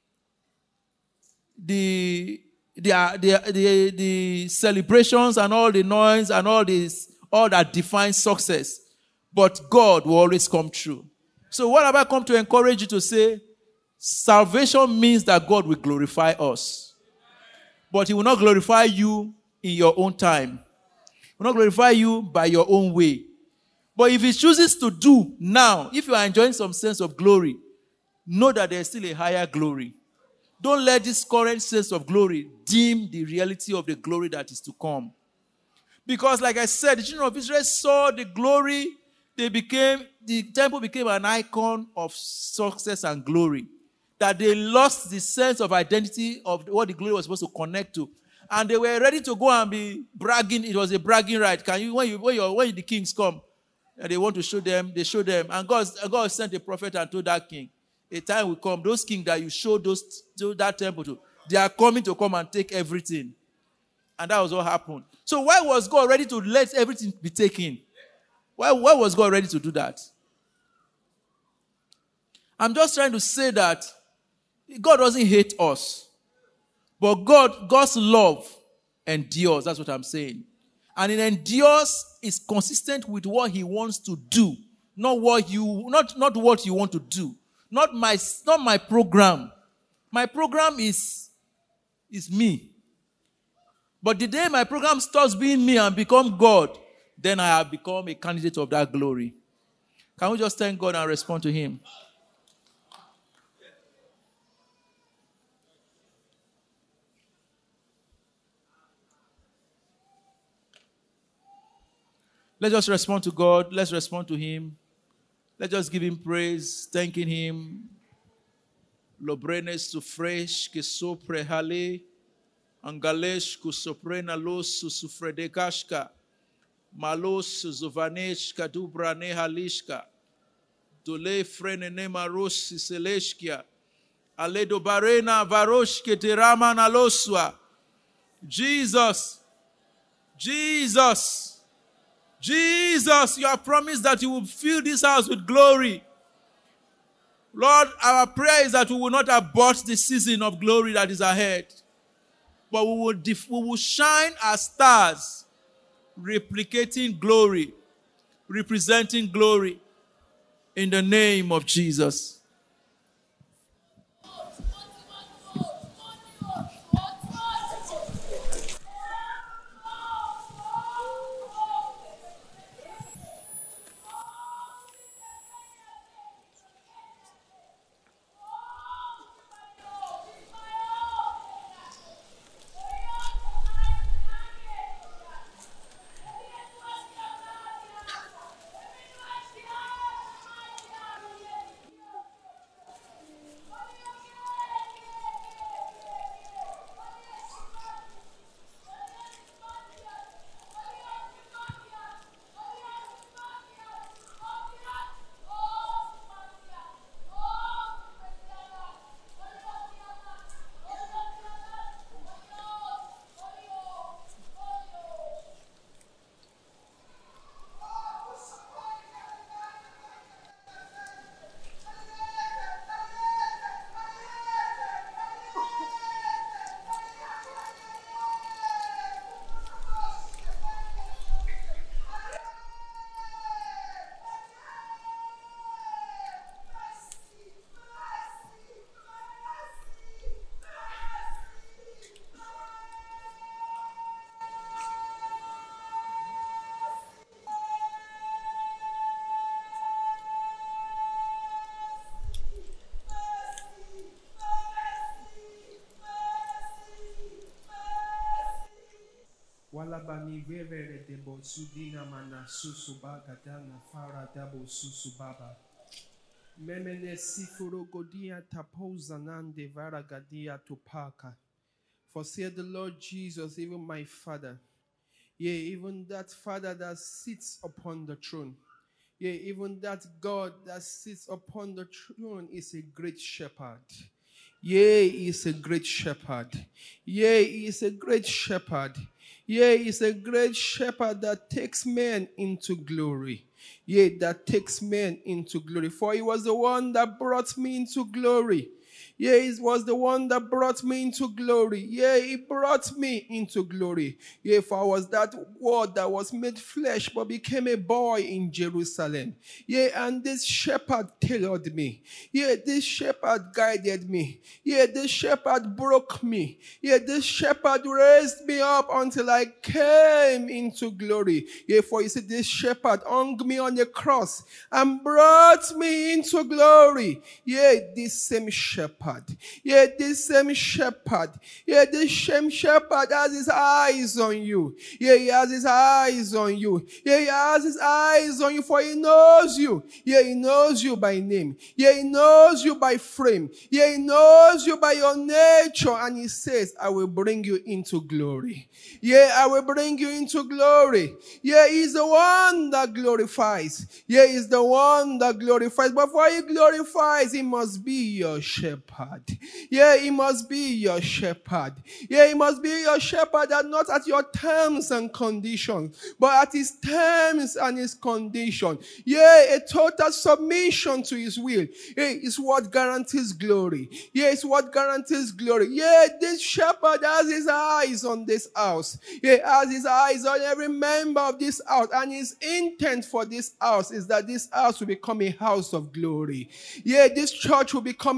the the, the, the, the celebrations and all the noise and all this, all that defines success. But God will always come true. So what have I come to encourage you to say? Salvation means that God will glorify us. But he will not glorify you in your own time. He will not glorify you by your own way. But if he chooses to do now, if you are enjoying some sense of glory, know that there is still a higher glory. Don't let this current sense of glory dim the reality of the glory that is to come. Because like I said, the children of Israel saw the glory. They became, the temple became an icon of success and glory. That they lost the sense of identity of what the glory was supposed to connect to. And they were ready to go and be bragging. It was a bragging right. Can you, when you, when, you, when the kings come, and they want to show them, they show them. And God, God sent a prophet and told that king, a time will come, those kings that you show those to that temple to, they are coming to come and take everything. And that was what happened. So why was God ready to let everything be taken? Why, why was God ready to do that? I'm just trying to say that God doesn't hate us. But God, God's love endures. That's what I'm saying. And it endures is consistent with what he wants to do. Not what you, not, not what you want to do. Not my, not my program. My program is, is me. But the day my program stops being me and become God, then I have become a candidate of that glory. Can we just thank God and respond to him? Let's just respond to God. Let's respond to him. Let's just give him praise, thanking him. Lobrenes tu fresh que sopre hale, angalesh ku soprena los su sufredekashka, malos zovaneshka dubrane halishka, dole frene nemaros seleshkia, aledo barena varoshke terama naloswa. Jesus, Jesus, Jesus, you have promised that you will fill this house with glory. Lord, our prayer is that we will not abort the season of glory that is ahead, but we will, def- we will shine as stars, replicating glory, representing glory in the name of Jesus. Walabani vevere debo sudina mana susu baga dana fara dabo susu baba. Memene sifuro godia tapoza nande varagadia tupaka. For said the Lord Jesus, even my Father, yea, even that Father that sits upon the throne, yea, even that God that sits upon the throne is a great shepherd. Yea, he is a great shepherd. Yea, he is a great shepherd. Yea, he is a great shepherd that takes men into glory. Yea, that takes men into glory. For he was the one that brought me into glory. Yea, it was the one that brought me into glory. Yea, he brought me into glory. Yea, for I was that word that was made flesh but became a boy in Jerusalem. Yea, and this shepherd tailored me. Yea, this shepherd guided me. Yea, this shepherd broke me. Yea, this shepherd raised me up until I came into glory. Yea, for you see, this shepherd hung me on the cross and brought me into glory. Yea, this same shepherd. Yeah, this same shepherd. Yeah, this same shepherd has his eyes on you. Yeah, he has his eyes on you. Yeah, he has his eyes on you, for he knows you. Yeah, he knows you by name. Yeah, he knows you by frame. Yeah, he knows you by your nature. And he says, I will bring you into glory. Yeah, I will bring you into glory. Yeah, he's the one that glorifies. Yeah, he's the one that glorifies. But before he glorifies, he must be your shepherd. Yeah, he must be your shepherd. Yeah, he must be your shepherd, and not at your terms and conditions, but at his terms and his condition. Yeah, a total submission to his will. Yeah, is what guarantees glory. Yeah, it's what guarantees glory. Yeah, this shepherd has his eyes on this house. Yeah, has his eyes on every member of this house, and his intent for this house is that this house will become a house of glory. Yeah, this church will become a church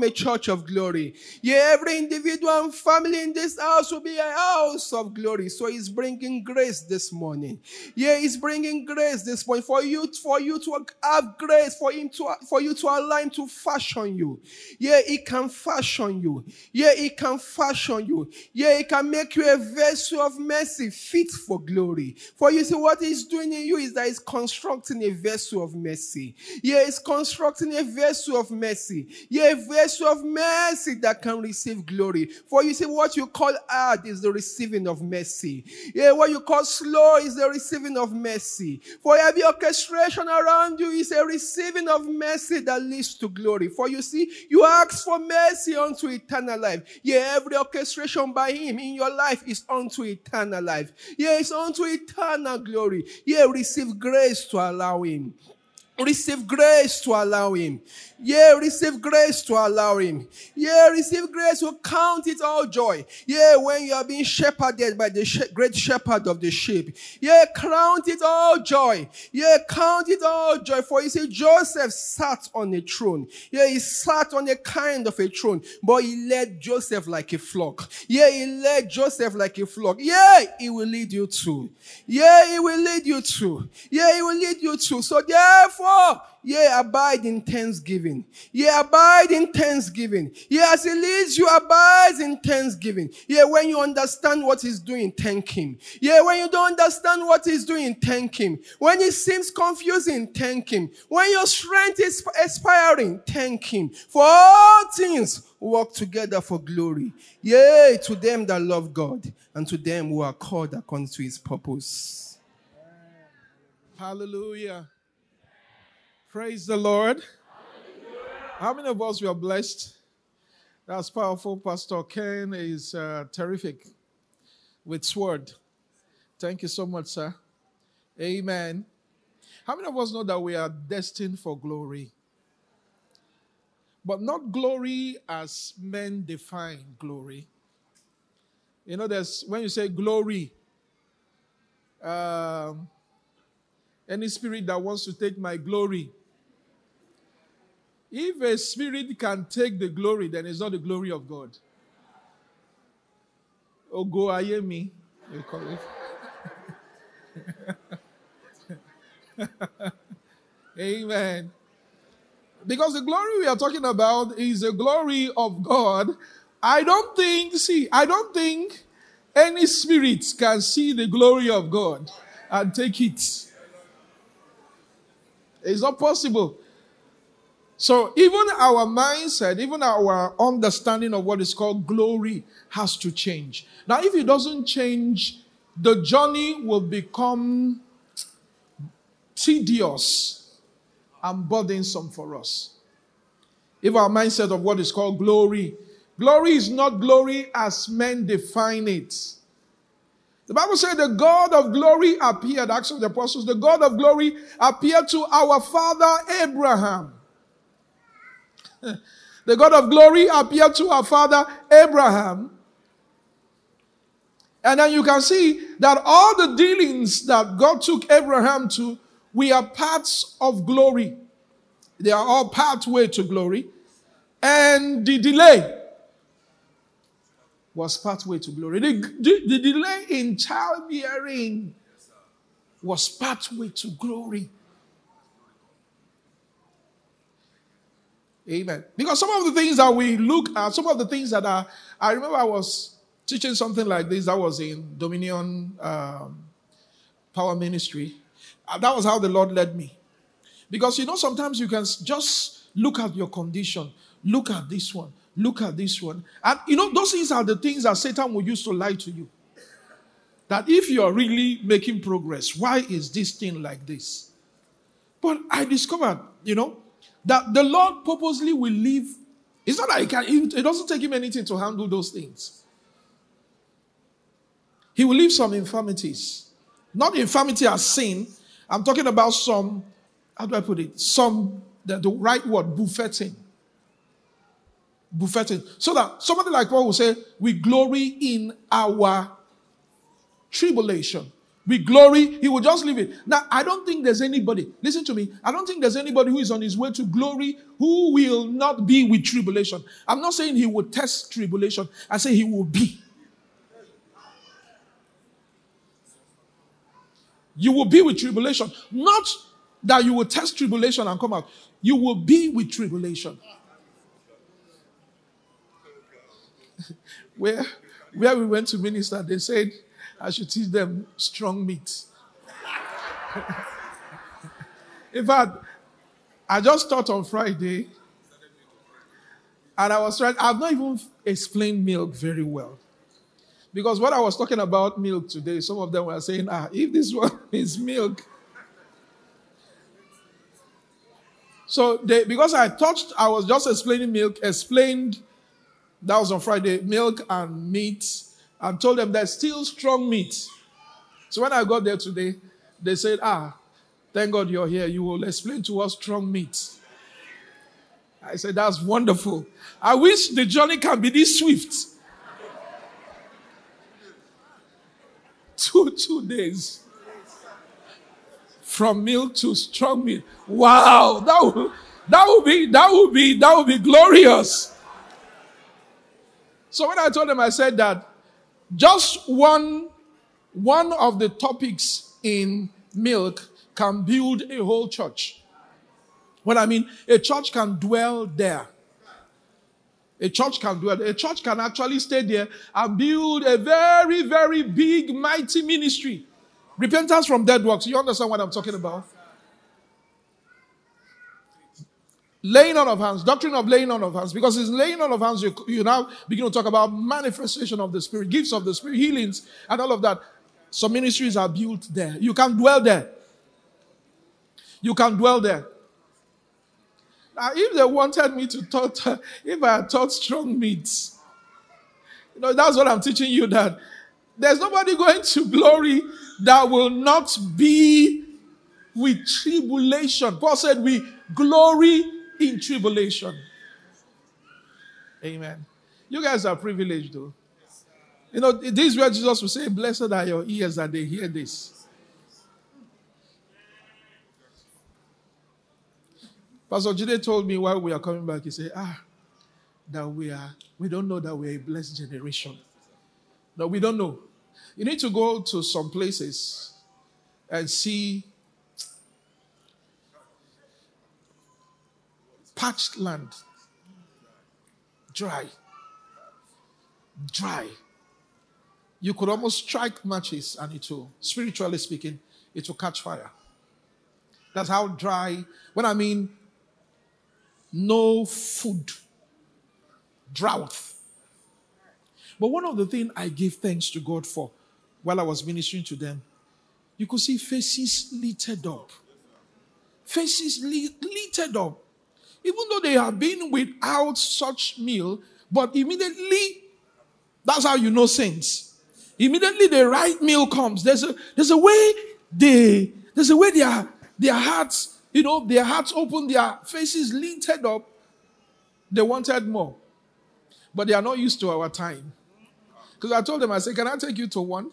church of glory. Yeah, every individual and family in this house will be a house of glory. So he's bringing grace this morning. Yeah, he's bringing grace this morning for you, for you to have grace, for him to, for you to allow him to fashion you. Yeah, he can fashion you. Yeah, he can fashion you. Yeah, he can make you a vessel of mercy fit for glory. For you see, what he's doing in you is that he's constructing a vessel of mercy. Yeah, he's constructing a vessel of mercy. Yeah, a vessel of mercy that can receive glory. For you see, what you call hard is the receiving of mercy. Yeah, what you call slow is the receiving of mercy. For every orchestration around you is a receiving of mercy that leads to glory. For you see, you ask for mercy unto eternal life. Yeah, every orchestration by him in your life is unto eternal life. Yeah, it's unto eternal glory. Yeah, receive grace to allow him. Receive grace to allow him. Yeah, receive grace to allow him. Yeah, receive grace to count it all joy. Yeah, when you are being shepherded by the she- great shepherd of the sheep. Yeah, count it all joy. Yeah, count it all joy. For you see, Joseph sat on a throne. Yeah, he sat on a kind of a throne, but he led Joseph like a flock. Yeah, he led Joseph like a flock. Yeah, he will lead you too. Yeah, he will lead you too. Yeah, he will lead you too. So therefore, yeah, abide in thanksgiving. Yeah, abide in thanksgiving. Yeah, as he leads you, abide in thanksgiving. Yeah, when you understand what he's doing, thank him. Yeah, when you don't understand what he's doing, thank him. When it seems confusing, thank him. When your strength is expiring, thank him. For all things work together for glory. Yea, to them that love God and to them who are called according to his purpose. Hallelujah. Praise the Lord. How many of us were blessed? That's powerful. Pastor Ken is uh, terrific with sword. Thank you so much, sir. Amen. How many of us know that we are destined for glory? But not glory as men define glory. You know, there's when you say glory, um, any spirit that wants to take my glory, if a spirit can take the glory, then it's not the glory of God. Ogo ayemi, they call it. Amen. Because the glory we are talking about is the glory of God. I don't think, see, I don't think any spirit can see the glory of God and take it. It's not possible. So even our mindset, even our understanding of what is called glory has to change. Now, if it doesn't change, the journey will become tedious and burdensome for us. If our mindset of what is called glory, glory is not glory as men define it. The Bible said the God of glory appeared, Acts of the Apostles, the God of glory appeared to our father Abraham. The God of glory appeared to our father Abraham. And then you can see that all the dealings that God took Abraham to, we are parts of glory. They are all pathway to glory. And the delay was pathway to glory. The, the, the delay in childbearing was pathway to glory. Amen. Because some of the things that we look at, some of the things that are, I remember I was teaching something like this that was in Dominion um, Power Ministry. And that was how the Lord led me. Because, you know, sometimes you can just look at your condition, look at this one, look at this one. And, you know, those things are the things that Satan will use to lie to you. That if you're really making progress, why is this thing like this? But I discovered, you know, that the Lord purposely will leave. It's not that he can, it doesn't take him anything to handle those things. He will leave some infirmities. Not infirmity as sin. I'm talking about some, how do I put it? Some, the, the right word, buffeting. Buffeting. So that somebody like Paul will say, we glory in our tribulation. with glory, he will just leave it. Now, I don't think there's anybody, listen to me, I don't think there's anybody who is on his way to glory who will not be with tribulation. I'm not saying he will test tribulation. I say he will be. You will be with tribulation. Not that you will test tribulation and come out. You will be with tribulation. Where, where we went to minister, they said I should teach them strong meat. In fact, I just taught on Friday, and I was trying, I've not even explained milk very well. Because what I was talking about milk today, some of them were saying, ah, if this one is milk. So they, because I touched, I was just explaining milk, explained, that was on Friday, milk and meat, and told them there's still strong meat. So when I got there today, they said, ah, thank God you're here. You will explain to us strong meat. I said, that's wonderful. I wish the journey can be this swift. Two, two days. From milk to strong meat. Wow, that would, that would be, that would be, that would be glorious. So when I told them, I said that just one, one of the topics in milk can build a whole church. What I mean, a church can dwell there. A church can dwell there. A church can actually stay there and build a very, very big, mighty ministry. Repentance from dead works. You understand what I'm talking about? Laying on of hands, doctrine of laying on of hands. Because it's laying on of hands, you, you now begin to talk about manifestation of the Spirit, gifts of the Spirit, healings, and all of that. Some ministries are built there. You can dwell there. You can dwell there. Now, if they wanted me to talk, if I had taught strong meats, you know, that's what I'm teaching you, that there's nobody going to glory that will not be with tribulation. Paul said we glory in tribulation. Amen. You guys are privileged, though. You know, this is where Jesus will say, blessed are your ears that they hear this. Pastor Jide told me while we are coming back, he said, ah, that we are, we don't know that we're a blessed generation. No, we don't know. You need to go to some places and see parched land. Dry. Dry. You could almost strike matches and it will, spiritually speaking, it will catch fire. That's how dry, when I mean no food, drought. But one of the things I give thanks to God for while I was ministering to them, you could see faces littered up. Faces li- littered up. Even though they have been without such meal, but immediately, that's how you know saints. Immediately the right meal comes. There's a there's a way they there's a way their their hearts, you know, their hearts open, their faces littered up. They wanted more. But they are not used to our time. Because I told them, I said, can I take you to one?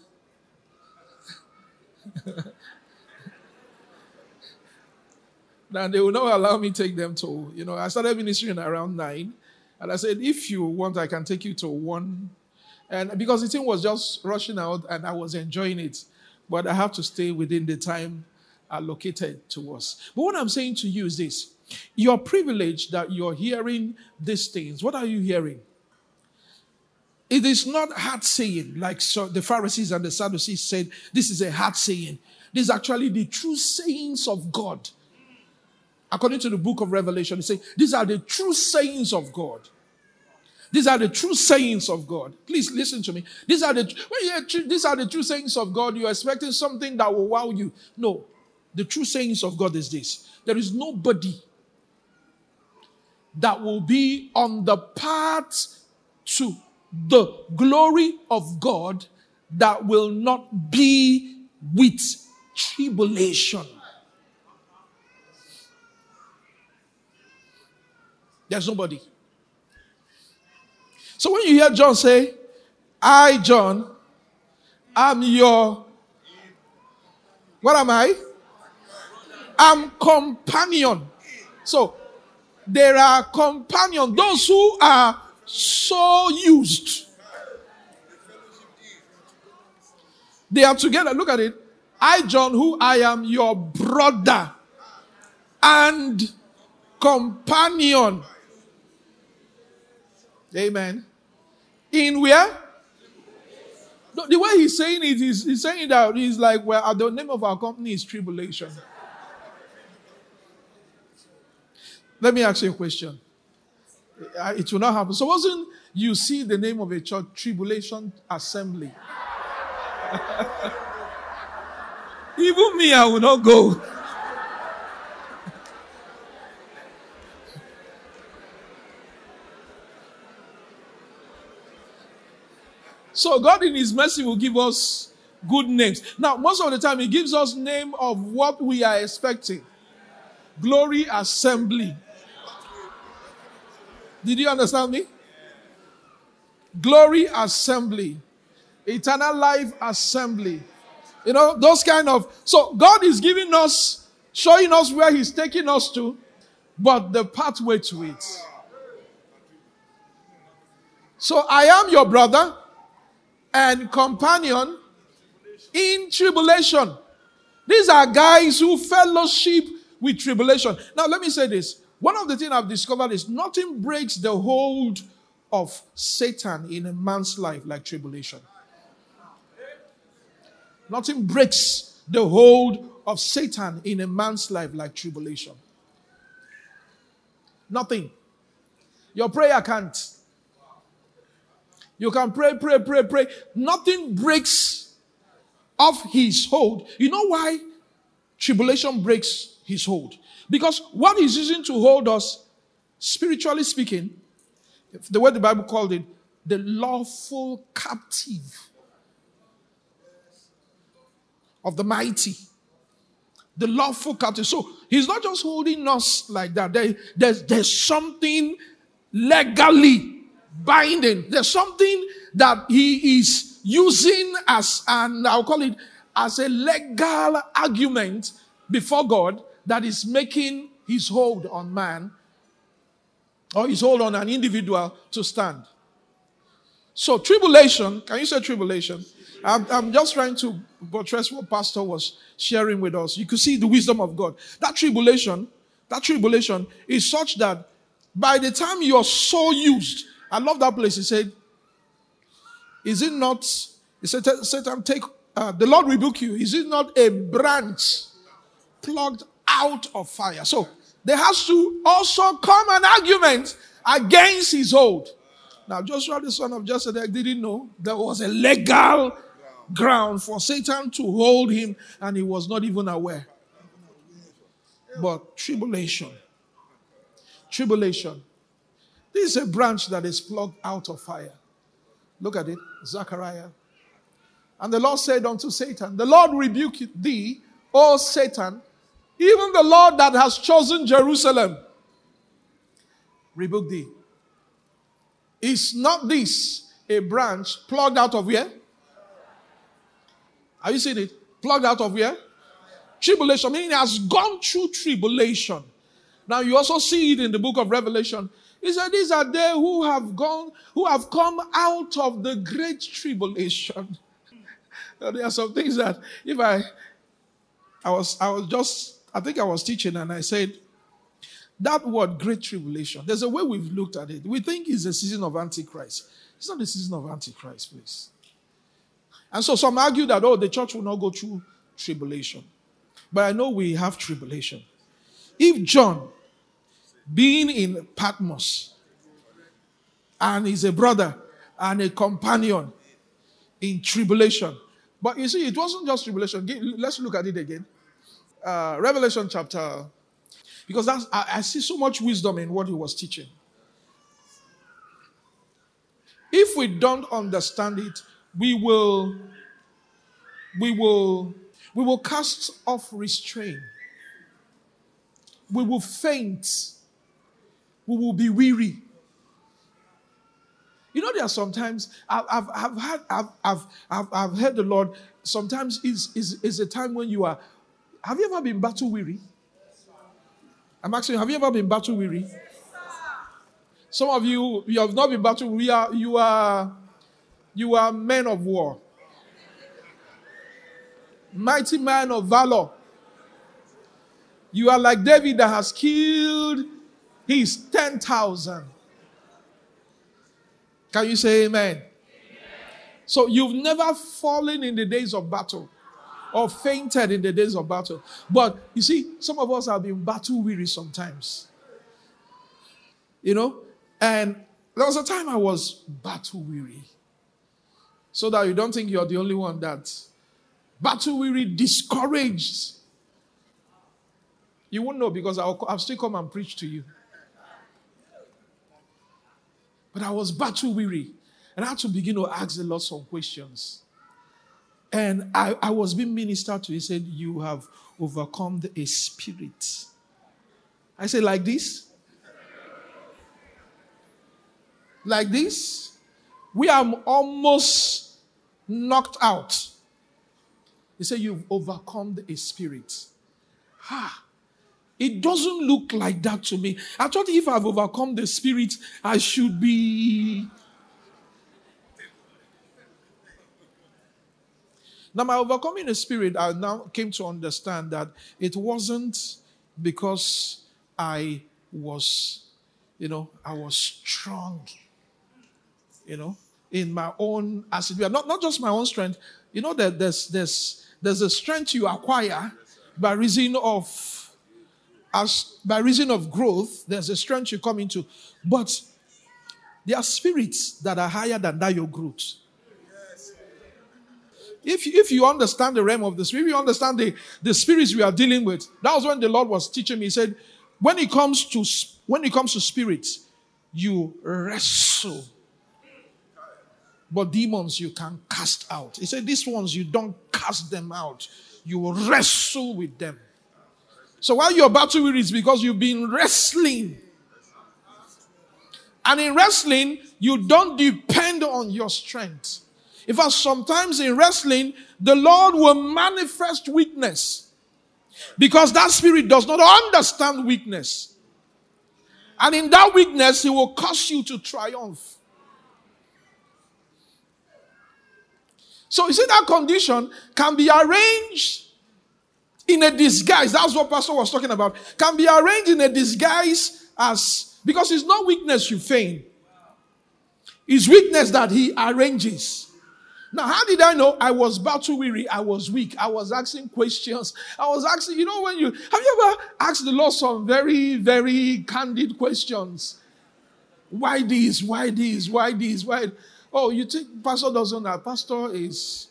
Now they will not allow me to take them to, you know, I started ministering around nine. And I said, if you want, I can take you to one. And because the thing was just rushing out and I was enjoying it. But I have to stay within the time allocated to us. But what I'm saying to you is this. You're privileged that you're hearing these things. What are you hearing? It is not hard saying, like so the Pharisees and the Sadducees said, this is a hard saying. This is actually the true sayings of God. According to the book of Revelation, it says, these are the true sayings of God. These are the true sayings of God. Please listen to me. These are the when you hear, these are the true sayings of God. You're expecting something that will wow you. No. The true sayings of God is this. There is nobody that will be on the path to the glory of God that will not be with tribulation. There's nobody. So when you hear John say, I, John, am your What am I? I'm companion. So, there are companions, those who are so used. They are together. Look at it. I, John, who I am your brother and companion. Amen. In where? No, the way he's saying it is he's saying that he's like, well, the name of our company is Tribulation. Let me ask you a question. It will not happen. So wasn't you see the name of a church, Tribulation Assembly? Even me, I will not go. So God in his mercy will give us good names. Now, most of the time, he gives us name of what we are expecting. Glory Assembly. Did you understand me? Glory Assembly. Eternal Life Assembly. You know, those kind of... So God is giving us, showing us where he's taking us to, but the pathway to it. So I am your brother and companion in tribulation. These are guys who fellowship with tribulation. Now, let me say this. One of the things I've discovered is nothing breaks the hold of Satan in a man's life like tribulation. Nothing breaks the hold of Satan in a man's life like tribulation. Nothing. Your prayer can't. You can pray, pray, pray, pray. Nothing breaks off his hold. You know why tribulation breaks his hold? Because what he's using to hold us, spiritually speaking, the way the Bible called it, the lawful captive of the mighty. The lawful captive. So he's not just holding us like that. There, there's, there's something legally binding. There's something that he is using as an, I'll call it, as a legal argument before God that is making his hold on man or his hold on an individual to stand. So tribulation, can you say tribulation? I'm, I'm just trying to buttress what Pastor was sharing with us. You could see the wisdom of God. That tribulation, that tribulation is such that by the time you're so used, I love that place. He said, is it not, he said, Satan, take, uh, the Lord rebuke you. Is it not a branch plucked out of fire? So there has to also come an argument against his hold. Now, Joshua, the son of Josedek, didn't know there was a legal ground for Satan to hold him, and he was not even aware. But tribulation, tribulation. This is a branch that is plucked out of fire. Look at it, Zechariah. And the Lord said unto Satan, the Lord rebuke thee, O Satan, even the Lord that has chosen Jerusalem, rebuke thee. Is not this a branch plucked out of where? Have you seen it? Plucked out of where? Tribulation, meaning it has gone through tribulation. Now you also see it in the book of Revelation. He said, these are they who have gone, who have come out of the great tribulation. There are some things that if I, I was, I was just, I think I was teaching and I said, that word, great tribulation, there's a way we've looked at it. We think it's a season of Antichrist. It's not the season of Antichrist, please. And so some argue that, oh, the church will not go through tribulation. But I know we have tribulation. If John, being in Patmos, and he's a brother and a companion in tribulation. But you see, it wasn't just tribulation. Let's look at it again. Uh, Revelation chapter, because that's, I, I see so much wisdom in what he was teaching. If we don't understand it, we will, we will, we will cast off restraint. We will faint. We will be weary. You know, there are sometimes I've, I've, I've, had, I've, I've, I've, I've heard the Lord, sometimes is is is a time when you are, have you ever been battle weary? I'm asking you, have you ever been battle weary? Some of you, you have not been battle weary. You are, you are, you are men of war. Mighty man of valor. You are like David that has killed his ten thousand. Can you say amen? Amen? So you've never fallen in the days of battle or fainted in the days of battle. But you see, some of us have been battle weary sometimes. You know? And there was a time I was battle weary. So that you don't think you're the only one that battle weary, discouraged. You won't know because I'll, I'll still come and preach to you. But I was battle weary. And I had to begin to ask the Lord some questions. And I, I was being ministered to. He said, you have overcome the, a spirit. I said, like this? Like this? We are almost knocked out. He said, you've overcome a spirit. Ha! It doesn't look like that to me. I thought if I've overcome the spirit, I should be. Now, my overcoming the spirit, I now came to understand that it wasn't because I was, you know, I was strong, you know, in my own, as it were, not, not just my own strength. You know that there's there's there's a strength you acquire by reason of as by reason of growth. There's a strength you come into, but there are spirits that are higher than that your growth. If, if you understand the realm of the spirit, if you understand the, the spirits we are dealing with, that was when the Lord was teaching me. He said, when it comes to when it comes to spirits, you wrestle. But demons you can cast out. He said, these ones you don't cast them out. You wrestle with them. So while you're battle weary, it's because you've been wrestling. And in wrestling, you don't depend on your strength. In fact, sometimes in wrestling, the Lord will manifest weakness. Because that spirit does not understand weakness. And in that weakness, he will cause you to triumph. So you see, that condition can be arranged in a disguise. That's what Pastor was talking about. Can be arranged in a disguise as, because it's not weakness you feign. It's weakness that he arranges. Now, how did I know? I was battle weary. I was weak. I was asking questions. I was asking, you know, when you, have you ever asked the Lord some very, very candid questions? Why this? Why this? Why this? Why? Oh, you think Pastor doesn't know? Pastor is.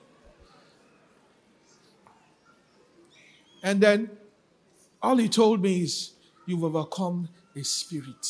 And then all he told me is, you've overcome a spirit.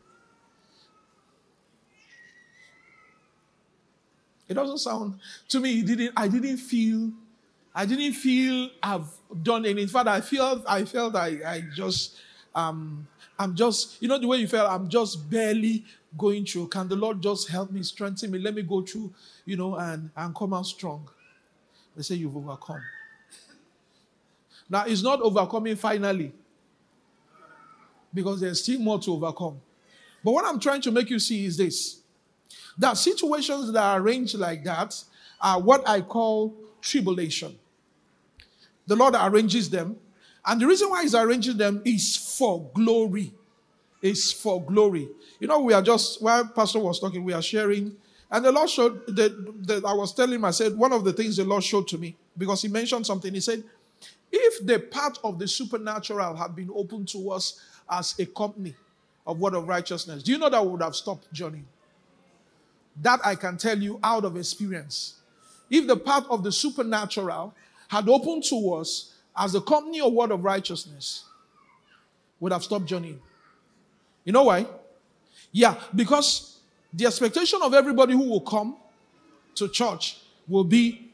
It doesn't sound, to me, it didn't, I didn't feel, I didn't feel I've done anything. In fact, I felt, I felt I, I just, um, I'm just, you know the way you felt, I'm just barely going through. Can the Lord just help me, strengthen me, let me go through, you know, and, and come out strong. They say you've overcome. Now, it's not overcoming finally, because there's still more to overcome. But what I'm trying to make you see is this. That situations that are arranged like that are what I call tribulation. The Lord arranges them. And the reason why he's arranging them is for glory. It's for glory. You know, we are just, while Pastor was talking, we are sharing. And the Lord showed, that, that I was telling him, I said, one of the things the Lord showed to me, because he mentioned something, he said, if the part of the supernatural had been open to us as a company of Word of Righteousness, do you know that we would have stopped journeying? That I can tell you out of experience. If the path of the supernatural had opened to us as the company of Word of Righteousness, would have stopped journeying. You know why? Yeah, because the expectation of everybody who will come to church will be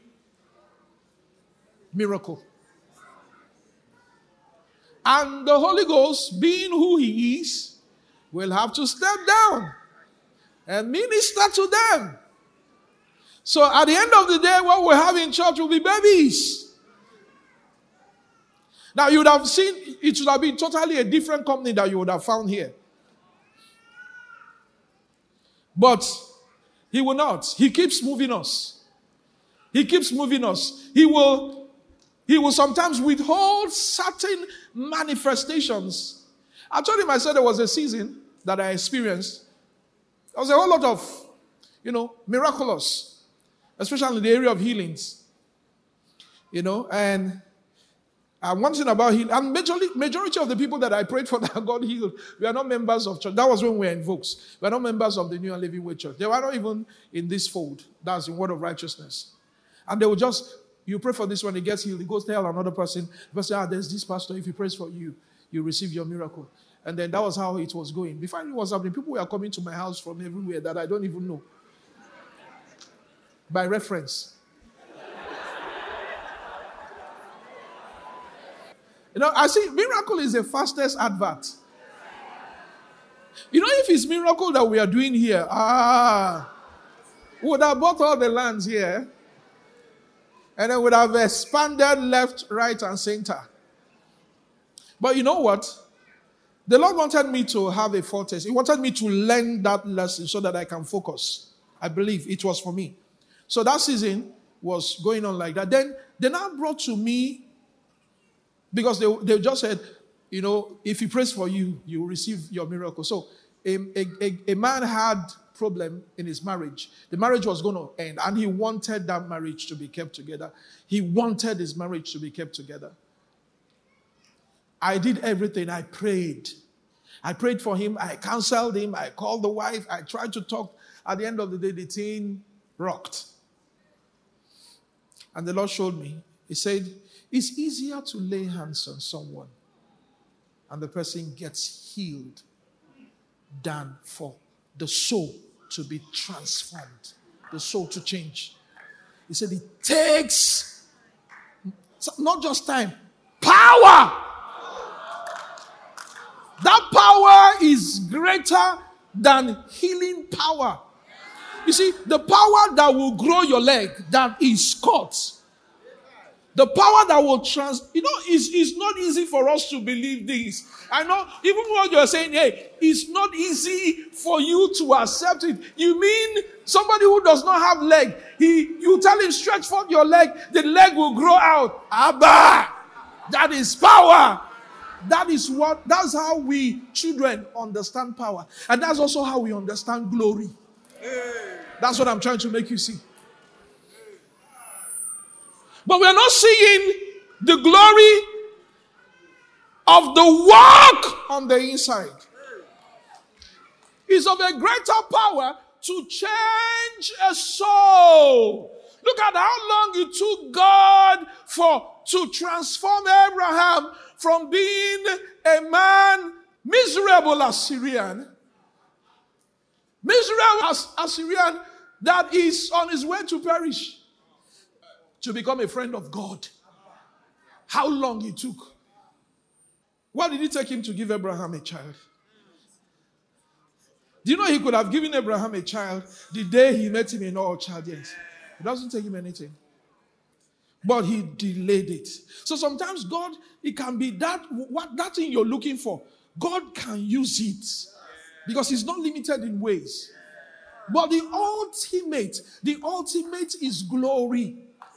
miracle. And the Holy Ghost, being who he is, will have to step down and minister to them. So at the end of the day, what we have in church will be babies. Now you would have seen, it should have been totally a different company that you would have found here. But he will not. He keeps moving us. He keeps moving us. He will, he will sometimes withhold certain manifestations. I told him, I said there was a season that I experienced. There was a whole lot of, you know, miraculous, especially in the area of healings. You know, and And one thing about healing, and majority, majority of the people that I prayed for that got healed, we are not members of church. That was when we were in Vokes. We are not members of the New and Living Way Church. They were not even in this fold. That's in Word of Righteousness. And they will just, you pray for this one, he gets healed. He goes tell another person. The person, ah, there's this pastor. If he prays for you, you receive your miracle. And then that was how it was going. Before it was happening, people were coming to my house from everywhere that I don't even know. By reference. You know, I see miracle is the fastest advert. You know, if it's miracle that we are doing here, ah, we would have bought all the lands here and then would have expanded left, right, and center. But you know what? The Lord wanted me to have a foretaste. He wanted me to learn that lesson so that I can focus. I believe it was for me. So that season was going on like that. Then they now brought to me, because they, they just said, you know, if he prays for you, you will receive your miracle. So a, a, a, a man had problem in his marriage. The marriage was going to end, and he wanted that marriage to be kept together. He wanted his marriage to be kept together. I did everything. I prayed. I prayed for him. I counseled him. I called the wife. I tried to talk. At the end of the day, the thing rocked. And the Lord showed me. He said, it's easier to lay hands on someone and the person gets healed than for the soul to be transformed, the soul to change. He said it takes not just time, power. That power is greater than healing power. You see, the power that will grow your leg, that is caught. The power that will trans, you know, it's, it's not easy for us to believe this. I know, even what you're saying, hey, it's not easy for you to accept it. You mean somebody who does not have leg, he, you tell him stretch forth your leg, the leg will grow out. Abba! That is power. That is what, that's how we children understand power. And that's also how we understand glory. That's what I'm trying to make you see. But we are not seeing the glory of the work on the inside. It's of a greater power to change a soul. Look at how long it took God for to transform Abraham from being a man, miserable Assyrian, miserable as Assyrian that is on his way to perish, to become a friend of God. How long it took. What did it take him to give Abraham a child? Do you know he could have given Abraham a child the day he met him in all childless? It doesn't take him anything. But he delayed it. So sometimes God, it can be that, what, that thing you're looking for. God can use it. Because he's not limited in ways. But the ultimate, the ultimate is glory.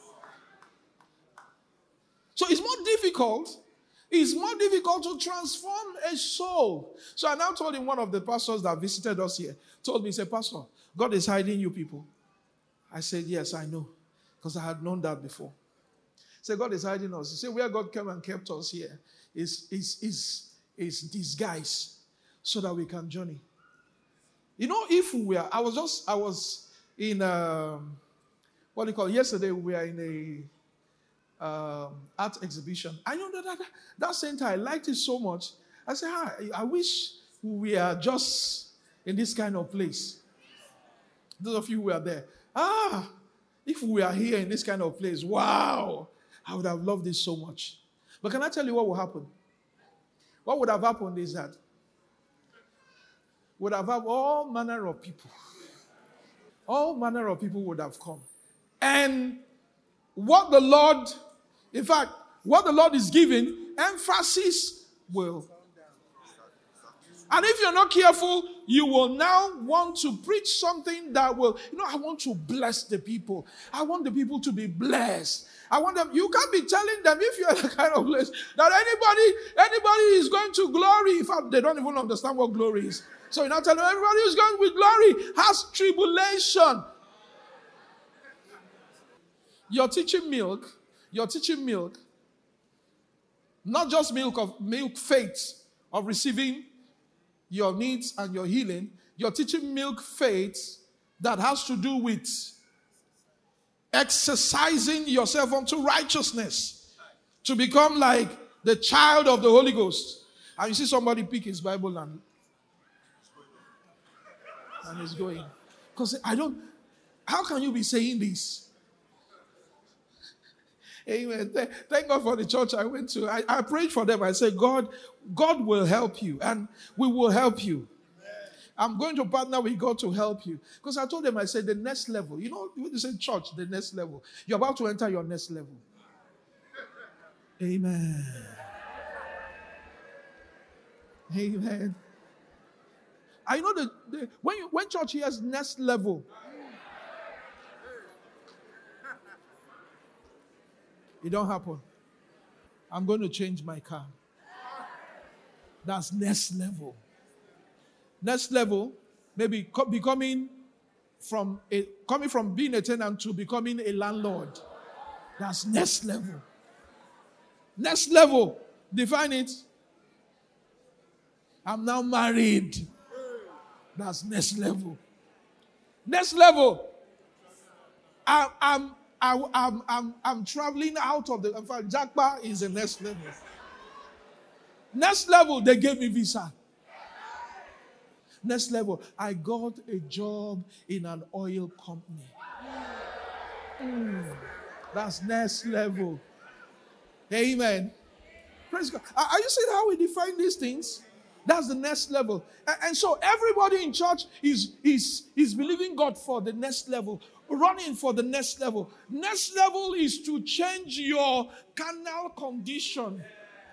So it's more difficult. It's more difficult to transform a soul. So I now told him, one of the pastors that visited us here, told me, he said, Pastor, God is hiding you people. I said, yes, I know. Because I had known that before. He said, God is hiding us. He said, where God came and kept us here is, is, is, is disguise so that we can journey. You know, if we were, I was just, I was in, um, what do you call it? Yesterday we were in a, Um, art exhibition. I know that, that that center, I liked it so much. I said, ah, I wish we are just in this kind of place. Those of you who are there, ah, if we are here in this kind of place, wow, I would have loved this so much. But can I tell you what will happen? What would have happened is that would have had all manner of people All manner of people would have come. And what the Lord, in fact, what the Lord is giving, emphasis will. And if you're not careful, you will now want to preach something that will, you know, I want to bless the people. I want the people to be blessed. I want them, you can't be telling them if you're the kind of place that anybody, anybody is going to glory. In fact, they don't even understand what glory is. So you're not telling them everybody who's going with glory has tribulation. You're teaching milk, you're teaching milk, not just milk of milk faith of receiving your needs and your healing. You're teaching milk faith that has to do with exercising yourself unto righteousness to become like the child of the Holy Ghost. And you see somebody pick his Bible and, and he's going. Because I don't, how can you be saying this? Amen. Thank God for the church I went to. I, I prayed for them. I said, God, God will help you and we will help you. I'm going to partner with God to help you. Because I told them, I said, the next level. You know, when you say church, the next level. You're about to enter your next level. Amen. Amen. I know that the, when, you, when church hears next level, it don't happen. I'm going to change my car. That's next level. Next level, maybe co- becoming from a, coming from being a tenant to becoming a landlord. That's next level. Next level, define it. I'm now married. That's next level. Next level, I, I'm I, I'm, I'm, I'm traveling out of the... In fact, Jackpa is the next level. Next level, they gave me visa. Next level, I got a job in an oil company. Mm, that's next level. Amen. Praise God. Are you seeing how we define these things? That's the next level. And, and so everybody in church is, is, is believing God for the next level. Running for the next level. Next level is to change your carnal condition.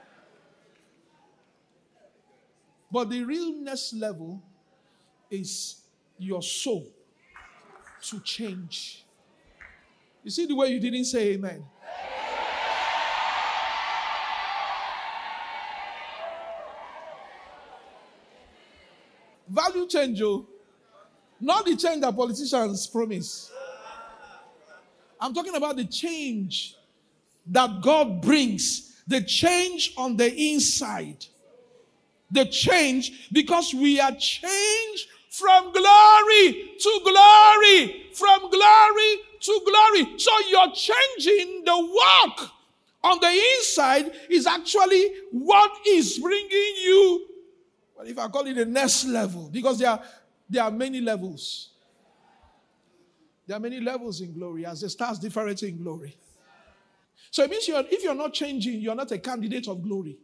But the real next level is your soul to change. You see the way you didn't say amen? Value change, oh. Not the change that politicians promise. I'm talking about the change that God brings. The change on the inside. The change because we are changed from glory to glory. From glory to glory. So you're changing the work on the inside is actually what is bringing you, well, if I call it the next level, because there are, there are many levels. There are many levels in glory as the stars different in glory. So it means you're, if you're not changing, you're not a candidate of glory.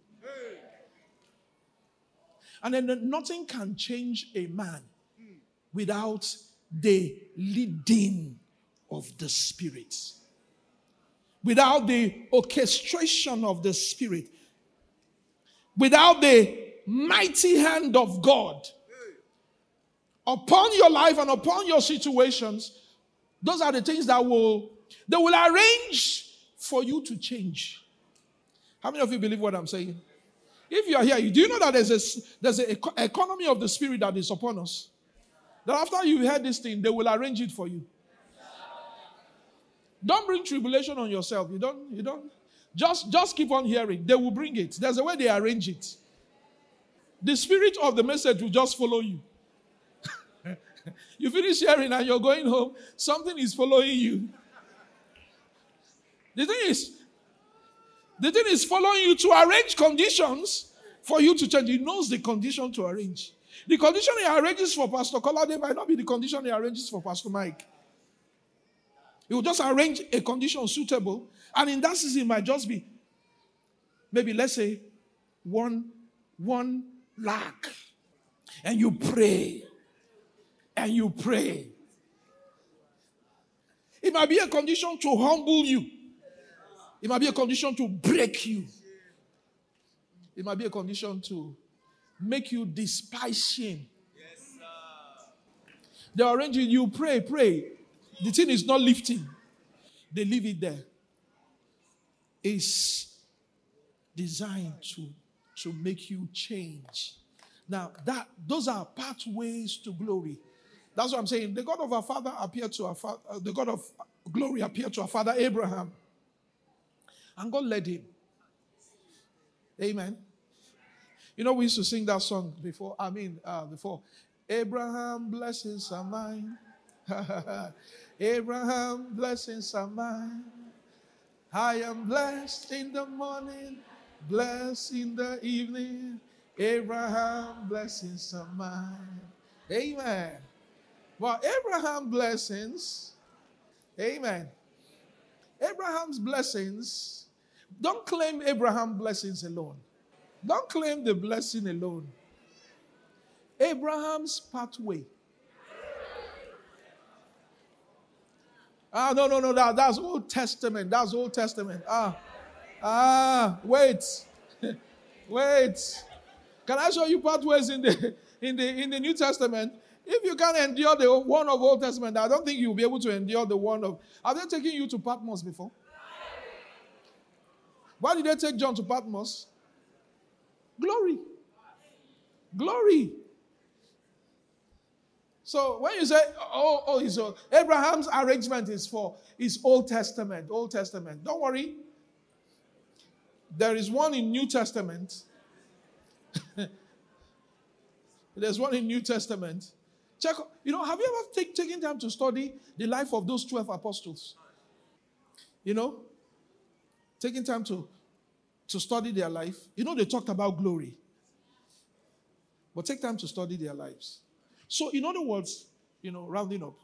And then nothing can change a man without the leading of the Spirit. Without the orchestration of the Spirit. Without the mighty hand of God upon your life and upon your situations. Those are the things that will, they will arrange for you to change. How many of you believe what I'm saying? If you are here, do you know that there's a, there's an economy of the Spirit that is upon us? That after you heard this thing, they will arrange it for you. Don't bring tribulation on yourself. You don't, you don't. Just, just keep on hearing. They will bring it. There's a way they arrange it. The spirit of the message will just follow you. You finish hearing and you're going home, something is following you. The thing is, the thing is following you to arrange conditions for you to change. He knows the condition to arrange. The condition he arranges for Pastor Kolade might not be the condition he arranges for Pastor Mike. He will just arrange a condition suitable, and in that season it might just be, maybe let's say, one, one lakh. And you pray. And you pray. It might be a condition to humble you. It might be a condition to break you. It might be a condition to make you despise shame. They arrange it, you pray, pray. The thing is not lifting. They leave it there. It's designed to, to make you change. Now, that those are pathways to glory. That's what I'm saying. The God of our father appeared to our father, uh, the God of glory appeared to our father Abraham. And God led him. Amen. You know, we used to sing that song before. I mean, uh, before. Abraham, blessings are mine. Abraham, blessings are mine. I am blessed in the morning, blessed in the evening. Abraham, blessings are mine. Amen. Well, Abraham blessings, amen. Abraham's blessings, don't claim Abraham blessings alone. Don't claim the blessing alone. Abraham's pathway. Ah, no, no, no, that, that's Old Testament. That's Old Testament. Ah, ah, wait. Wait. Can I show you pathways in the in the in the New Testament? If you can't endure the one of Old Testament, I don't think you'll be able to endure the one of. Have they taken you to Patmos before? Why did they take John to Patmos? Glory. Glory. So when you say, oh, oh, so Abraham's arrangement is for is Old Testament, Old Testament. Don't worry. There is one in New Testament. There's one in New Testament. Check. You know, have you ever take, taken time to study the life of those twelve apostles? You know, taking time to, to study their life. You know, they talked about glory. But take time to study their lives. So, in other words, you know, rounding up,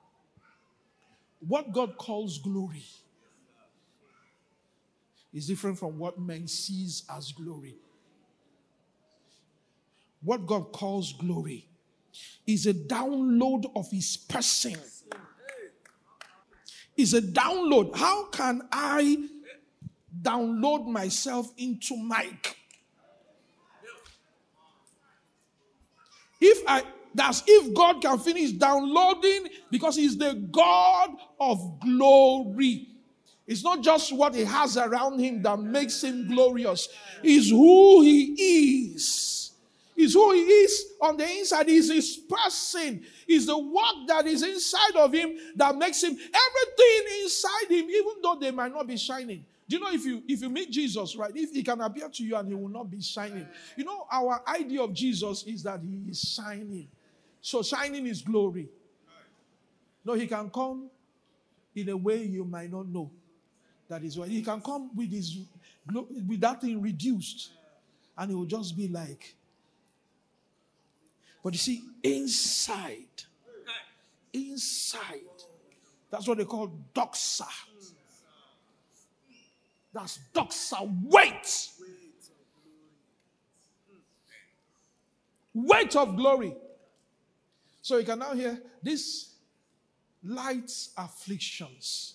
what God calls glory is different from what man sees as glory. What God calls glory is a download of his person. Is a download. How can I download myself into Mike? If I That's if God can finish downloading, because he's the God of glory. It's not just what he has around him that makes him glorious. It's who he is. It's who he is on the inside. It's his person. It's the work that is inside of him that makes him everything inside him, even though they might not be shining. Do you know if you if you meet Jesus, right? If he can appear to you and he will not be shining. You know, our idea of Jesus is that he is shining. So shining is glory. No, he can come in a way you might not know. That is why he can come with his with that thing reduced, and it will just be like. But you see, inside, inside, that's what they call doxa. That's doxa, weight. Weight of glory. So you can now hear these light afflictions.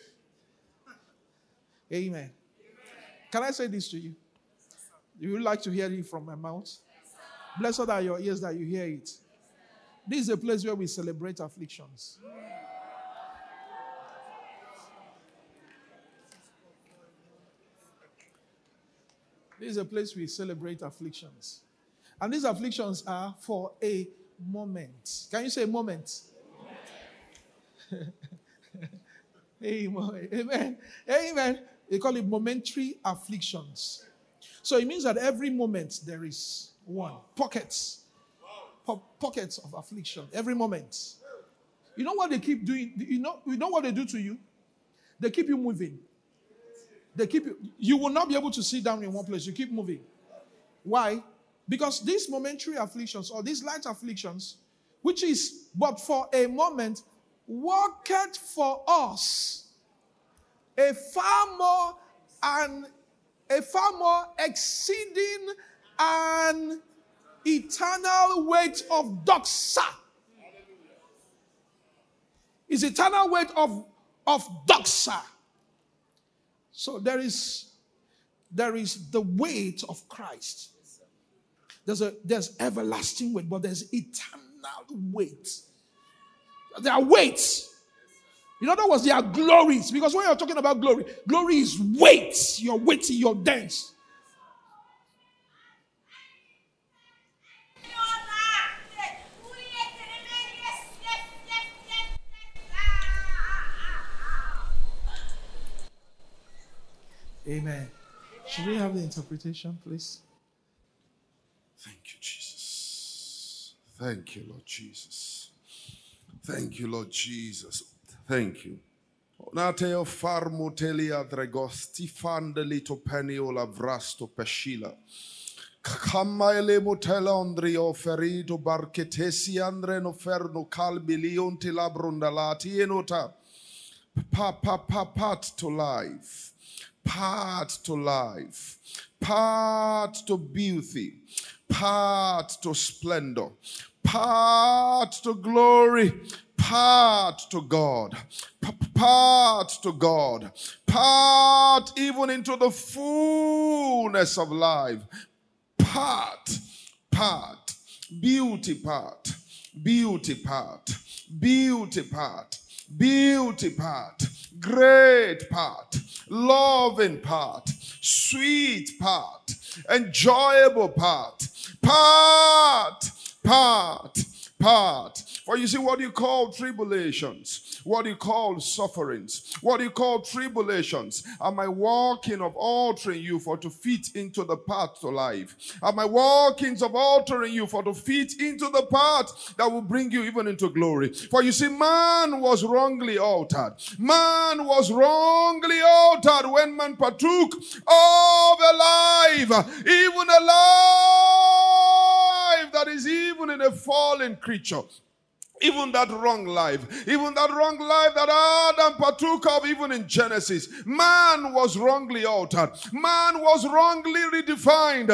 Amen. Can I say this to you? You would like to hear it from my mouth? Blessed are your ears that you hear it. This is a place where we celebrate afflictions. This is a place we celebrate afflictions. And these afflictions are for a moment. Can you say moment? Amen. Amen. Amen. They call it momentary afflictions. So it means that every moment there is one. Pockets. Po- pockets of affliction. Every moment. You know what they keep doing? You know, you know what they do to you? They keep you moving. They keep you. You will not be able to sit down in one place. You keep moving. Why? Because these momentary afflictions or these light afflictions, which is but for a moment, worketh for us a far more and a far more exceeding and eternal weight of doxa. Is eternal weight of of doxa. So there is, there is the weight of Christ. There's a there's everlasting weight, but there's eternal weight. There are weights. In other words, there are glories. Because when you're talking about glory, glory is weight. You're weighty, you're dense. Amen. Should we have the interpretation, please? Thank you, Jesus. Thank you, Lord Jesus. Thank you, Lord Jesus. Thank you. Nateo farmo telia dragosti fandelito peniola vrasto pescila. Kamaile motela andrio ferito barketesi andre no ferno calbilion te la brondalati enota. Pa pa pa part to life. Part to life, part to beauty, part to splendor, part to glory, part to God, P- part to God, part even into the fullness of life, part, part, beauty part, beauty part, beauty part, beauty part, great part, loving part, sweet part, enjoyable part, part, part, part. For you see, what you call tribulations, what you call sufferings, what you call tribulations, am I working of altering you for to fit into the path to life? Am I workings of altering you for to fit into the path that will bring you even into glory? For you see, man was wrongly altered. Man was wrongly altered when man partook of a life, even a life that is even in a fallen creature. Even that wrong life, even that wrong life that Adam partook of, even in Genesis, man was wrongly altered. Man was wrongly redefined.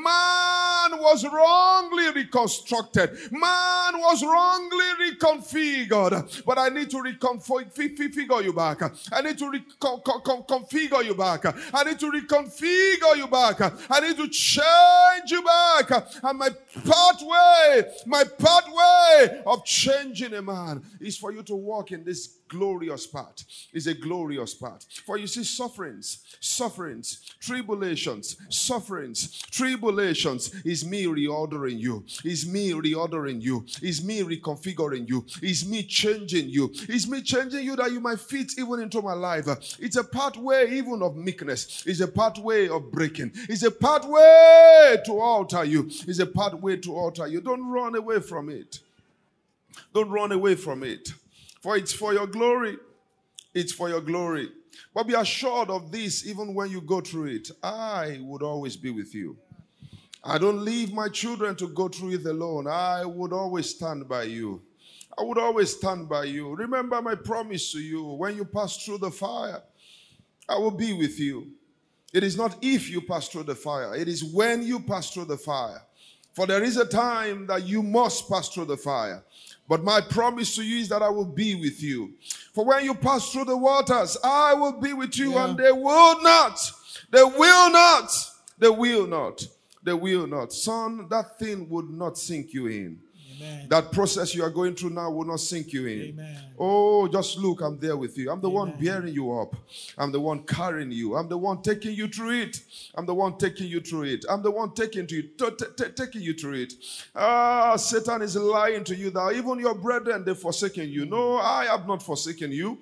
Man was wrongly reconstructed. Man was wrongly reconfigured. But I need to reconfigure you back. I need to reconfigure you back. I need to reconfigure you back. I need to change you back. And my pathway, my pathway of change in a man is for you to walk in this glorious path. It's a glorious path. For you see, sufferings, sufferings, tribulations, sufferings, tribulations is me reordering you. Is me reordering you. Is me reconfiguring you. Is me changing you. Is me changing you that you might fit even into my life. It's a pathway even of meekness. It's a pathway of breaking. It's a pathway to alter you. It's a pathway to alter you. Don't run away from it. Don't run away from it. For it's for your glory. It's for your glory. But be assured of this, even when you go through it, I would always be with you. I don't leave my children to go through it alone. I would always stand by you. I would always stand by you. Remember my promise to you. When you pass through the fire, I will be with you. It is not if you pass through the fire. It is when you pass through the fire. For there is a time that you must pass through the fire. But my promise to you is that I will be with you. For when you pass through the waters, I will be with you, yeah. And they will not, they will not, they will not, they will not. Son, that thing would not sink you in. Amen. That process you are going through now will not sink you in. Amen. Oh, just look, I'm there with you. I'm the Amen. One bearing you up. I'm the one carrying you. I'm the one taking you through it. I'm the one taking you through it. I'm the one taking you, t- t- taking you through it. Ah, Satan is lying to you that even your brethren, they've forsaken you. No, I have not forsaken you.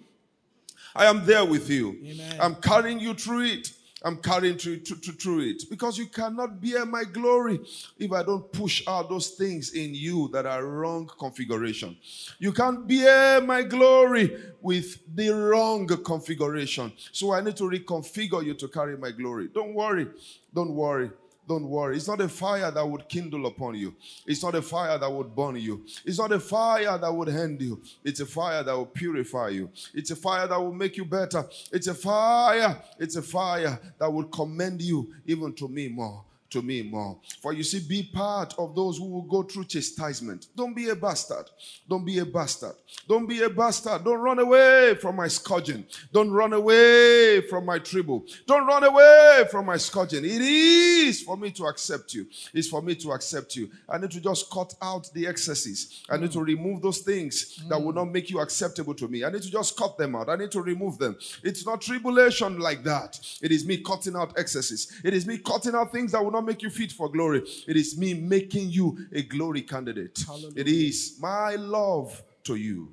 I am there with you. Amen. I'm carrying you through it. I'm carrying through, through, through it. Because you cannot bear my glory if I don't push out those things in you that are wrong configuration. You can't bear my glory with the wrong configuration. So I need to reconfigure you to carry my glory. Don't worry. Don't worry. Don't worry. It's not a fire that would kindle upon you. It's not a fire that would burn you. It's not a fire that would end you. It's a fire that will purify you. It's a fire that will make you better. It's a fire. It's a fire that will commend you even to me more. to me more. For you see, be part of those who will go through chastisement. Don't be a bastard. Don't be a bastard. Don't be a bastard. Don't run away from my scourging. Don't run away from my tribble. Don't run away from my scourging. It is for me to accept you. It's for me to accept you. I need to just cut out the excesses. I need to remove those things that will not make you acceptable to me. I need to just cut them out. I need to remove them. It's not tribulation like that. It is me cutting out excesses. It is me cutting out things that will not make you fit for glory. It is me making you a glory candidate. Hallelujah. It is my love to you.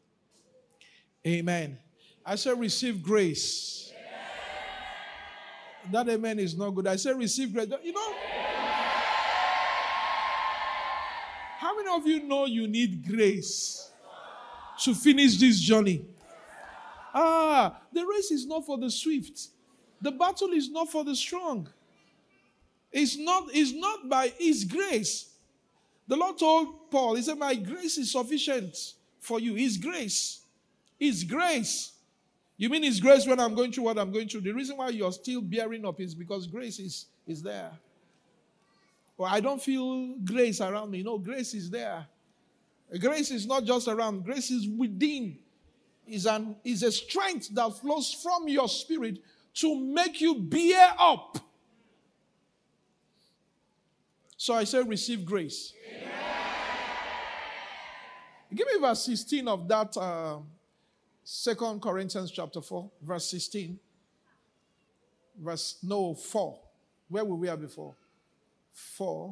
Amen. I say receive grace. That amen is not good. I say receive grace. You know, how many of you know you need grace to finish this journey? Ah, the race is not for the swift. The battle is not for the strong. It's not, it's not by His grace. The Lord told Paul, He said, my grace is sufficient for you. His grace. His grace. You mean His grace when I'm going through what I'm going through? The reason why you're still bearing up is because grace is, is there. Well, I don't feel grace around me. No, grace is there. Grace is not just around. Grace is within. Is an is a strength that flows from your spirit to make you bear up. So I say receive grace. Amen. Give me verse sixteen of that uh, Second Corinthians chapter four, verse sixteen. Verse, no, four. Where were we at before? four.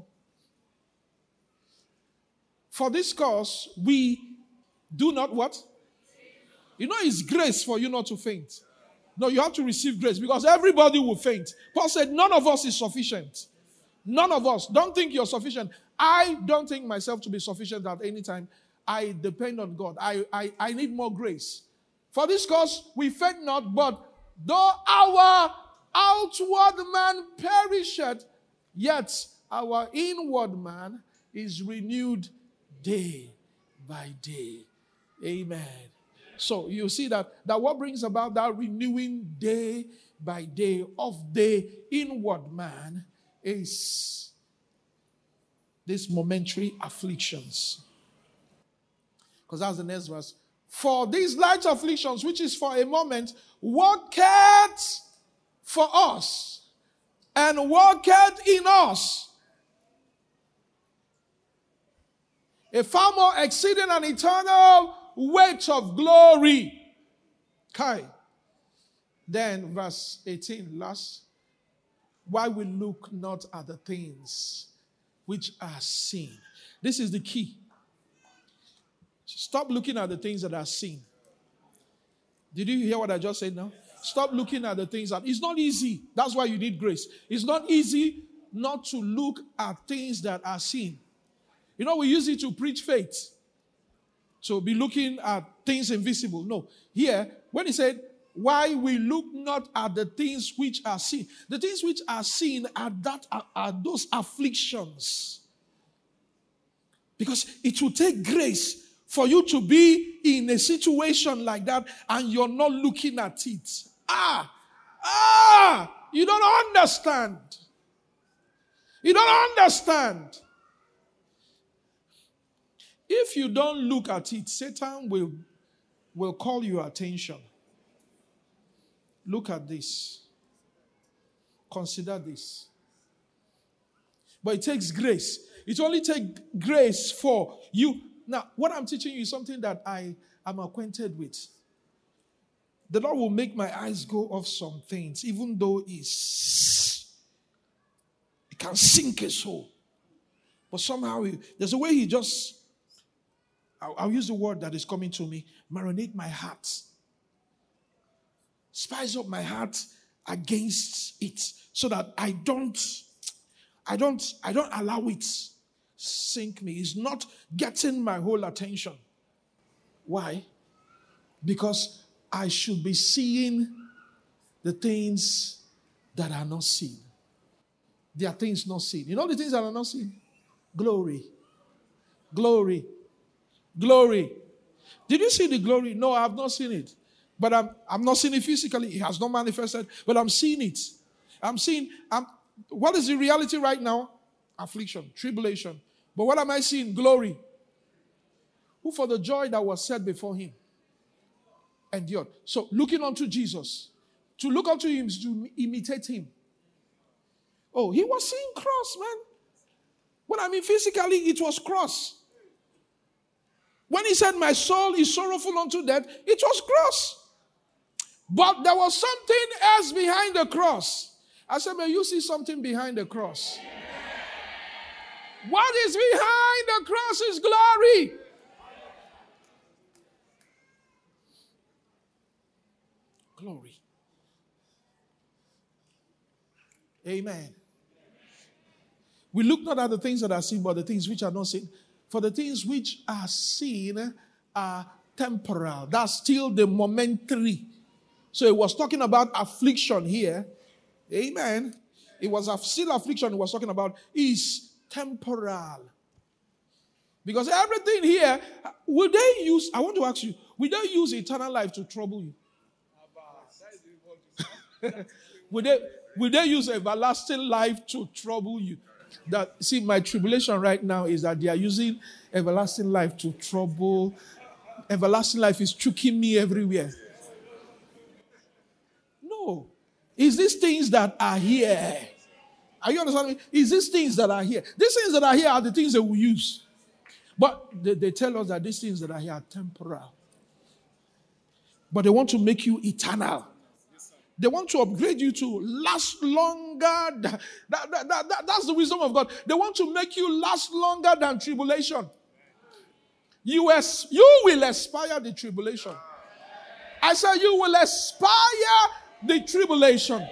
For this cause, we do not what? You know, it's grace for you not to faint. No, you have to receive grace because everybody will faint. Paul said, none of us is sufficient. None of us. Don't think you're sufficient. I don't think myself to be sufficient at any time. I depend on God. I, I, I need more grace. For this cause, we faint not, but though our outward man perisheth, yet our inward man is renewed day by day. Amen. So you see that, that what brings about that renewing day by day of the inward man is these momentary afflictions. Because that's the next verse. For these light afflictions, which is for a moment, worketh for us and worketh in us a far more exceeding and eternal weight of glory. Kai. Then verse eighteen, last. Why we look not at the things which are seen. This is the key. Stop looking at the things that are seen. Did you hear what I just said now? Stop looking at the things that... It's not easy. That's why you need grace. It's not easy not to look at things that are seen. You know, we use it to preach faith. So be looking at things invisible. No. Here, when he said, why we look not at the things which are seen. The things which are seen are, that, are, are those afflictions. Because it will take grace for you to be in a situation like that and you're not looking at it. Ah! Ah! You don't understand. You don't understand. If you don't look at it, Satan will, will call your attention. Look at this. Consider this. But it takes grace. It only takes grace for you. Now, what I'm teaching you is something that I am acquainted with. The Lord will make my eyes go off some things, even though it's, it can sink a soul. But somehow, he, there's a way he just, I'll, I'll use the word that is coming to me, marinate my heart. Spice up my heart against it so that I don't, I don't, I don't allow it sink me. It's not getting my whole attention. Why? Because I should be seeing the things that are not seen. There are things not seen. You know the things that are not seen? Glory. Glory. Glory. Did you see the glory? No, I have not seen it. But I'm, I'm not seeing it physically. It has not manifested. But I'm seeing it. I'm seeing, I'm, What is the reality right now? Affliction, tribulation. But what am I seeing? Glory. Who for the joy that was set before him endured. So looking unto Jesus. To look unto him is to imitate him. Oh, he was seeing cross, man. When I mean physically, it was cross. When he said, my soul is sorrowful unto death, it was cross. But there was something else behind the cross. I said, may you see something behind the cross. What is behind the cross is glory. Glory. Amen. We look not at the things that are seen, but the things which are not seen. For the things which are seen are temporal. That's still the momentary. So it was talking about affliction here. Amen. It was still affliction it was talking about is temporal. Because everything here, will they use, I want to ask you, will they use eternal life to trouble you? will, they, will they use everlasting life to trouble you? That see, my tribulation right now is that they are using everlasting life to trouble. Everlasting life is choking me everywhere. No. It's these things that are here. Are you understanding me? It's these things that are here. These things that are here are the things that we use. But they, they tell us that these things that are here are temporal. But they want to make you eternal. They want to upgrade you to last longer. That, that, that, that, that's the wisdom of God. They want to make you last longer than tribulation. You, as, you will aspire the tribulation. I said you will aspire the tribulation.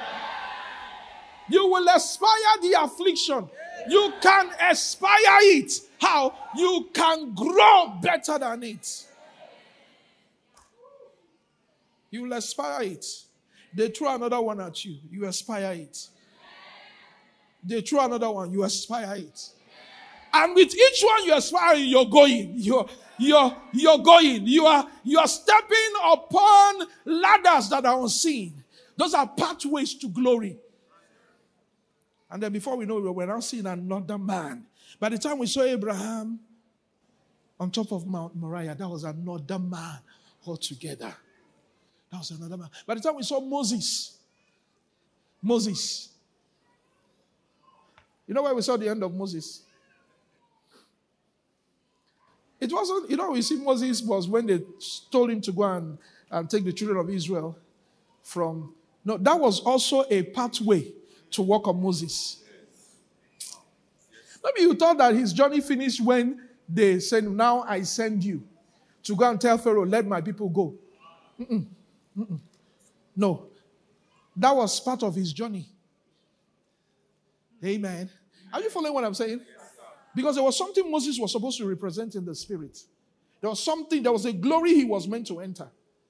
You will aspire the affliction. You can aspire it. How? You can grow better than it. You will aspire it. They throw another one at you. You aspire it. They throw another one. You aspire it. And with each one you aspire, you're going. You're, you're, you're going. You are, you are stepping upon ladders that are unseen. Those are pathways to glory. And then before we know it, we're now seeing another man. By the time we saw Abraham on top of Mount Moriah, that was another man altogether. That was another man. By the time we saw Moses, Moses. You know where we saw the end of Moses? It wasn't, you know, we see Moses was when they told him to go and, and take the children of Israel from, no, that was also a pathway to walk on Moses. Maybe you thought that his journey finished when they said, now I send you to go and tell Pharaoh, let my people go. Mm-mm. Mm-mm. No. That was part of his journey. Amen. Are you following what I'm saying? Because there was something Moses was supposed to represent in the spirit. There was something, there was a glory he was meant to enter.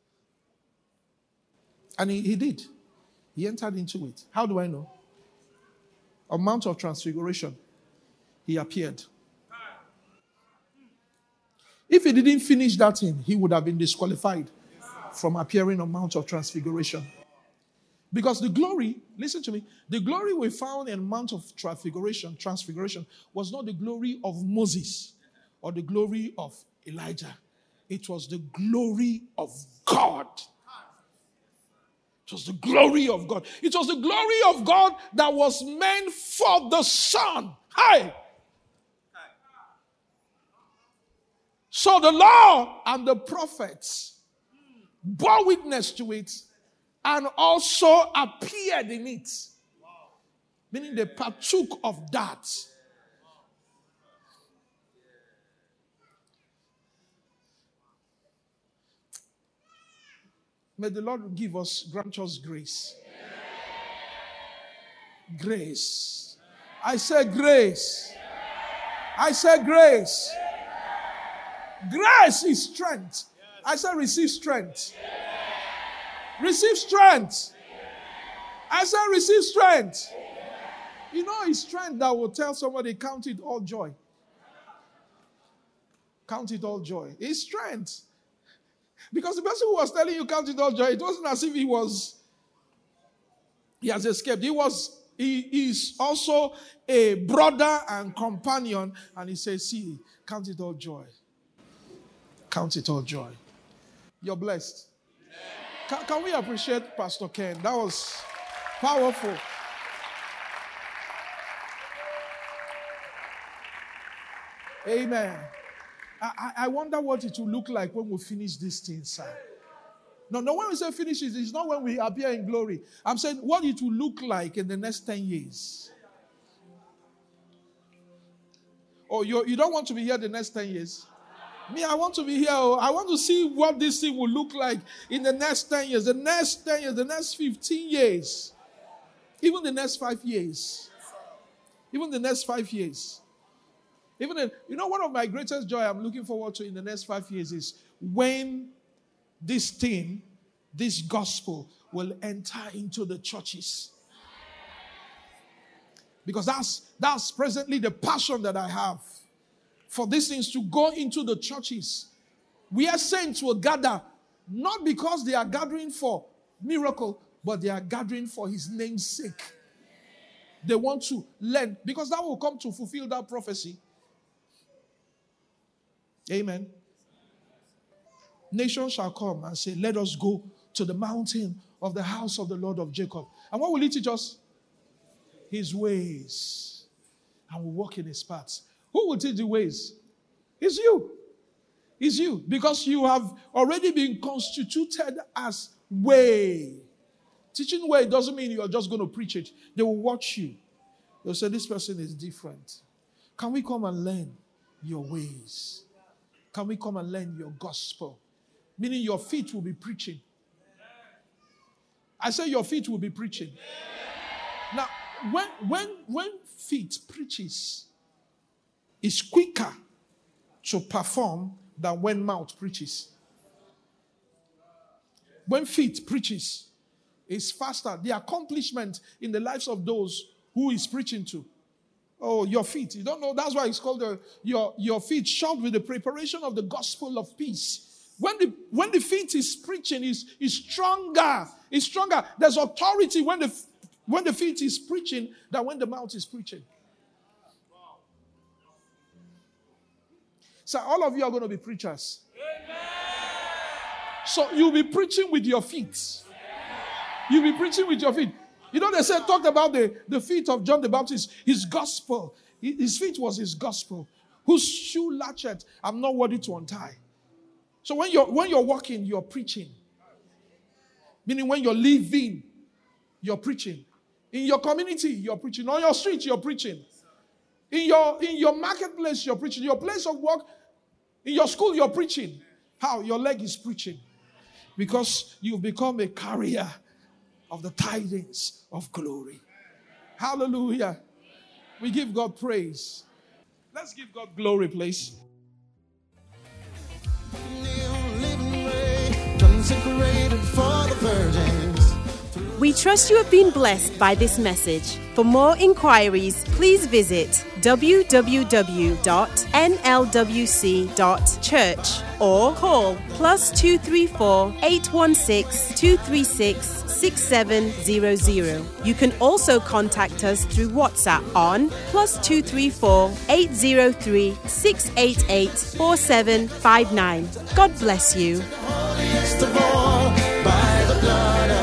And he, he did. He entered into it. How do I know? On Mount of Transfiguration, he appeared. If he didn't finish that thing, he would have been disqualified from appearing on Mount of Transfiguration. Because the glory, listen to me, the glory we found in Mount of Transfiguration, Transfiguration was not the glory of Moses or the glory of Elijah. It was the glory of God. It was the glory of God. It was the glory of God that was meant for the Son. Hi. So the law and the prophets bore witness to it and also appeared in it. Meaning they partook of that. May the Lord give us, grant us grace. Grace. I say grace. I say grace. Grace is strength. I say receive strength. Receive strength. I say receive strength. You know it's strength that will tell somebody count it all joy. Count it all joy. It's strength. Because the person who was telling you count it all joy, it wasn't as if he was, he has escaped. He was, he is also a brother and companion. And he says, see, count it all joy. Count it all joy. You're blessed. Can, can we appreciate Pastor Ken? That was powerful. Amen. I, I wonder what it will look like when we finish this thing, sir. No, no, when we say finish it, it's not when we appear in glory. I'm saying what it will look like in the next ten years. Oh, you, you don't want to be here the next ten years? Me, I want to be here. Oh, I want to see what this thing will look like in the next ten years, the next ten years, the next fifteen years, even the next five years. Even the next five years. Even the, you know, one of my greatest joy I'm looking forward to in the next five years is when this thing, this gospel, will enter into the churches. Because that's that's presently the passion that I have. For these things to go into the churches. Where saints will gather, not because they are gathering for miracle, but they are gathering for his name's sake. They want to learn, because that will come to fulfill that prophecy. Amen. Nations shall come and say, let us go to the mountain of the house of the Lord of Jacob. And what will he teach us? His ways. And we'll walk in his paths. Who will teach the ways? It's you. It's you. Because you have already been constituted as way. Teaching way doesn't mean you're just going to preach it. They will watch you. They'll say, this person is different. Can we come and learn your ways? Can we come and learn your gospel? Meaning your feet will be preaching. I say your feet will be preaching. Now, when, when, when feet preaches, it's quicker to perform than when mouth preaches. When feet preaches, it's faster. The accomplishment in the lives of those who is preaching to. Oh, your feet. You don't know. That's why it's called the, your, your feet shod with the preparation of the gospel of peace. When the, when the feet is preaching, is is stronger. It's stronger. There's authority when the, when the feet is preaching than when the mouth is preaching. So all of you are going to be preachers. Amen. So you'll be preaching with your feet. You'll be preaching with your feet. You know, they said, talked about the, the feet of John the Baptist, his gospel. His feet was his gospel. Whose shoe latchet I'm not worthy to untie. So when you're, when you're walking, you're preaching. Meaning when you're living, you're preaching. In your community, you're preaching. On your street, you're preaching. In your, in your marketplace, you're preaching. Your place of work, in your school, you're preaching. How? Your leg is preaching. Because you've become a carrier of the tidings of glory. Hallelujah. We give God praise. Let's give God glory, please. We trust you have been blessed by this message. For more inquiries, please visit w w w dot n l w c dot church or call plus two three four, eight one six, two three six, six seven zero zero. You can also contact us through WhatsApp on plus two three four, eight zero three, six eight eight, four seven five nine. God bless you. Holiest of all, by the blood of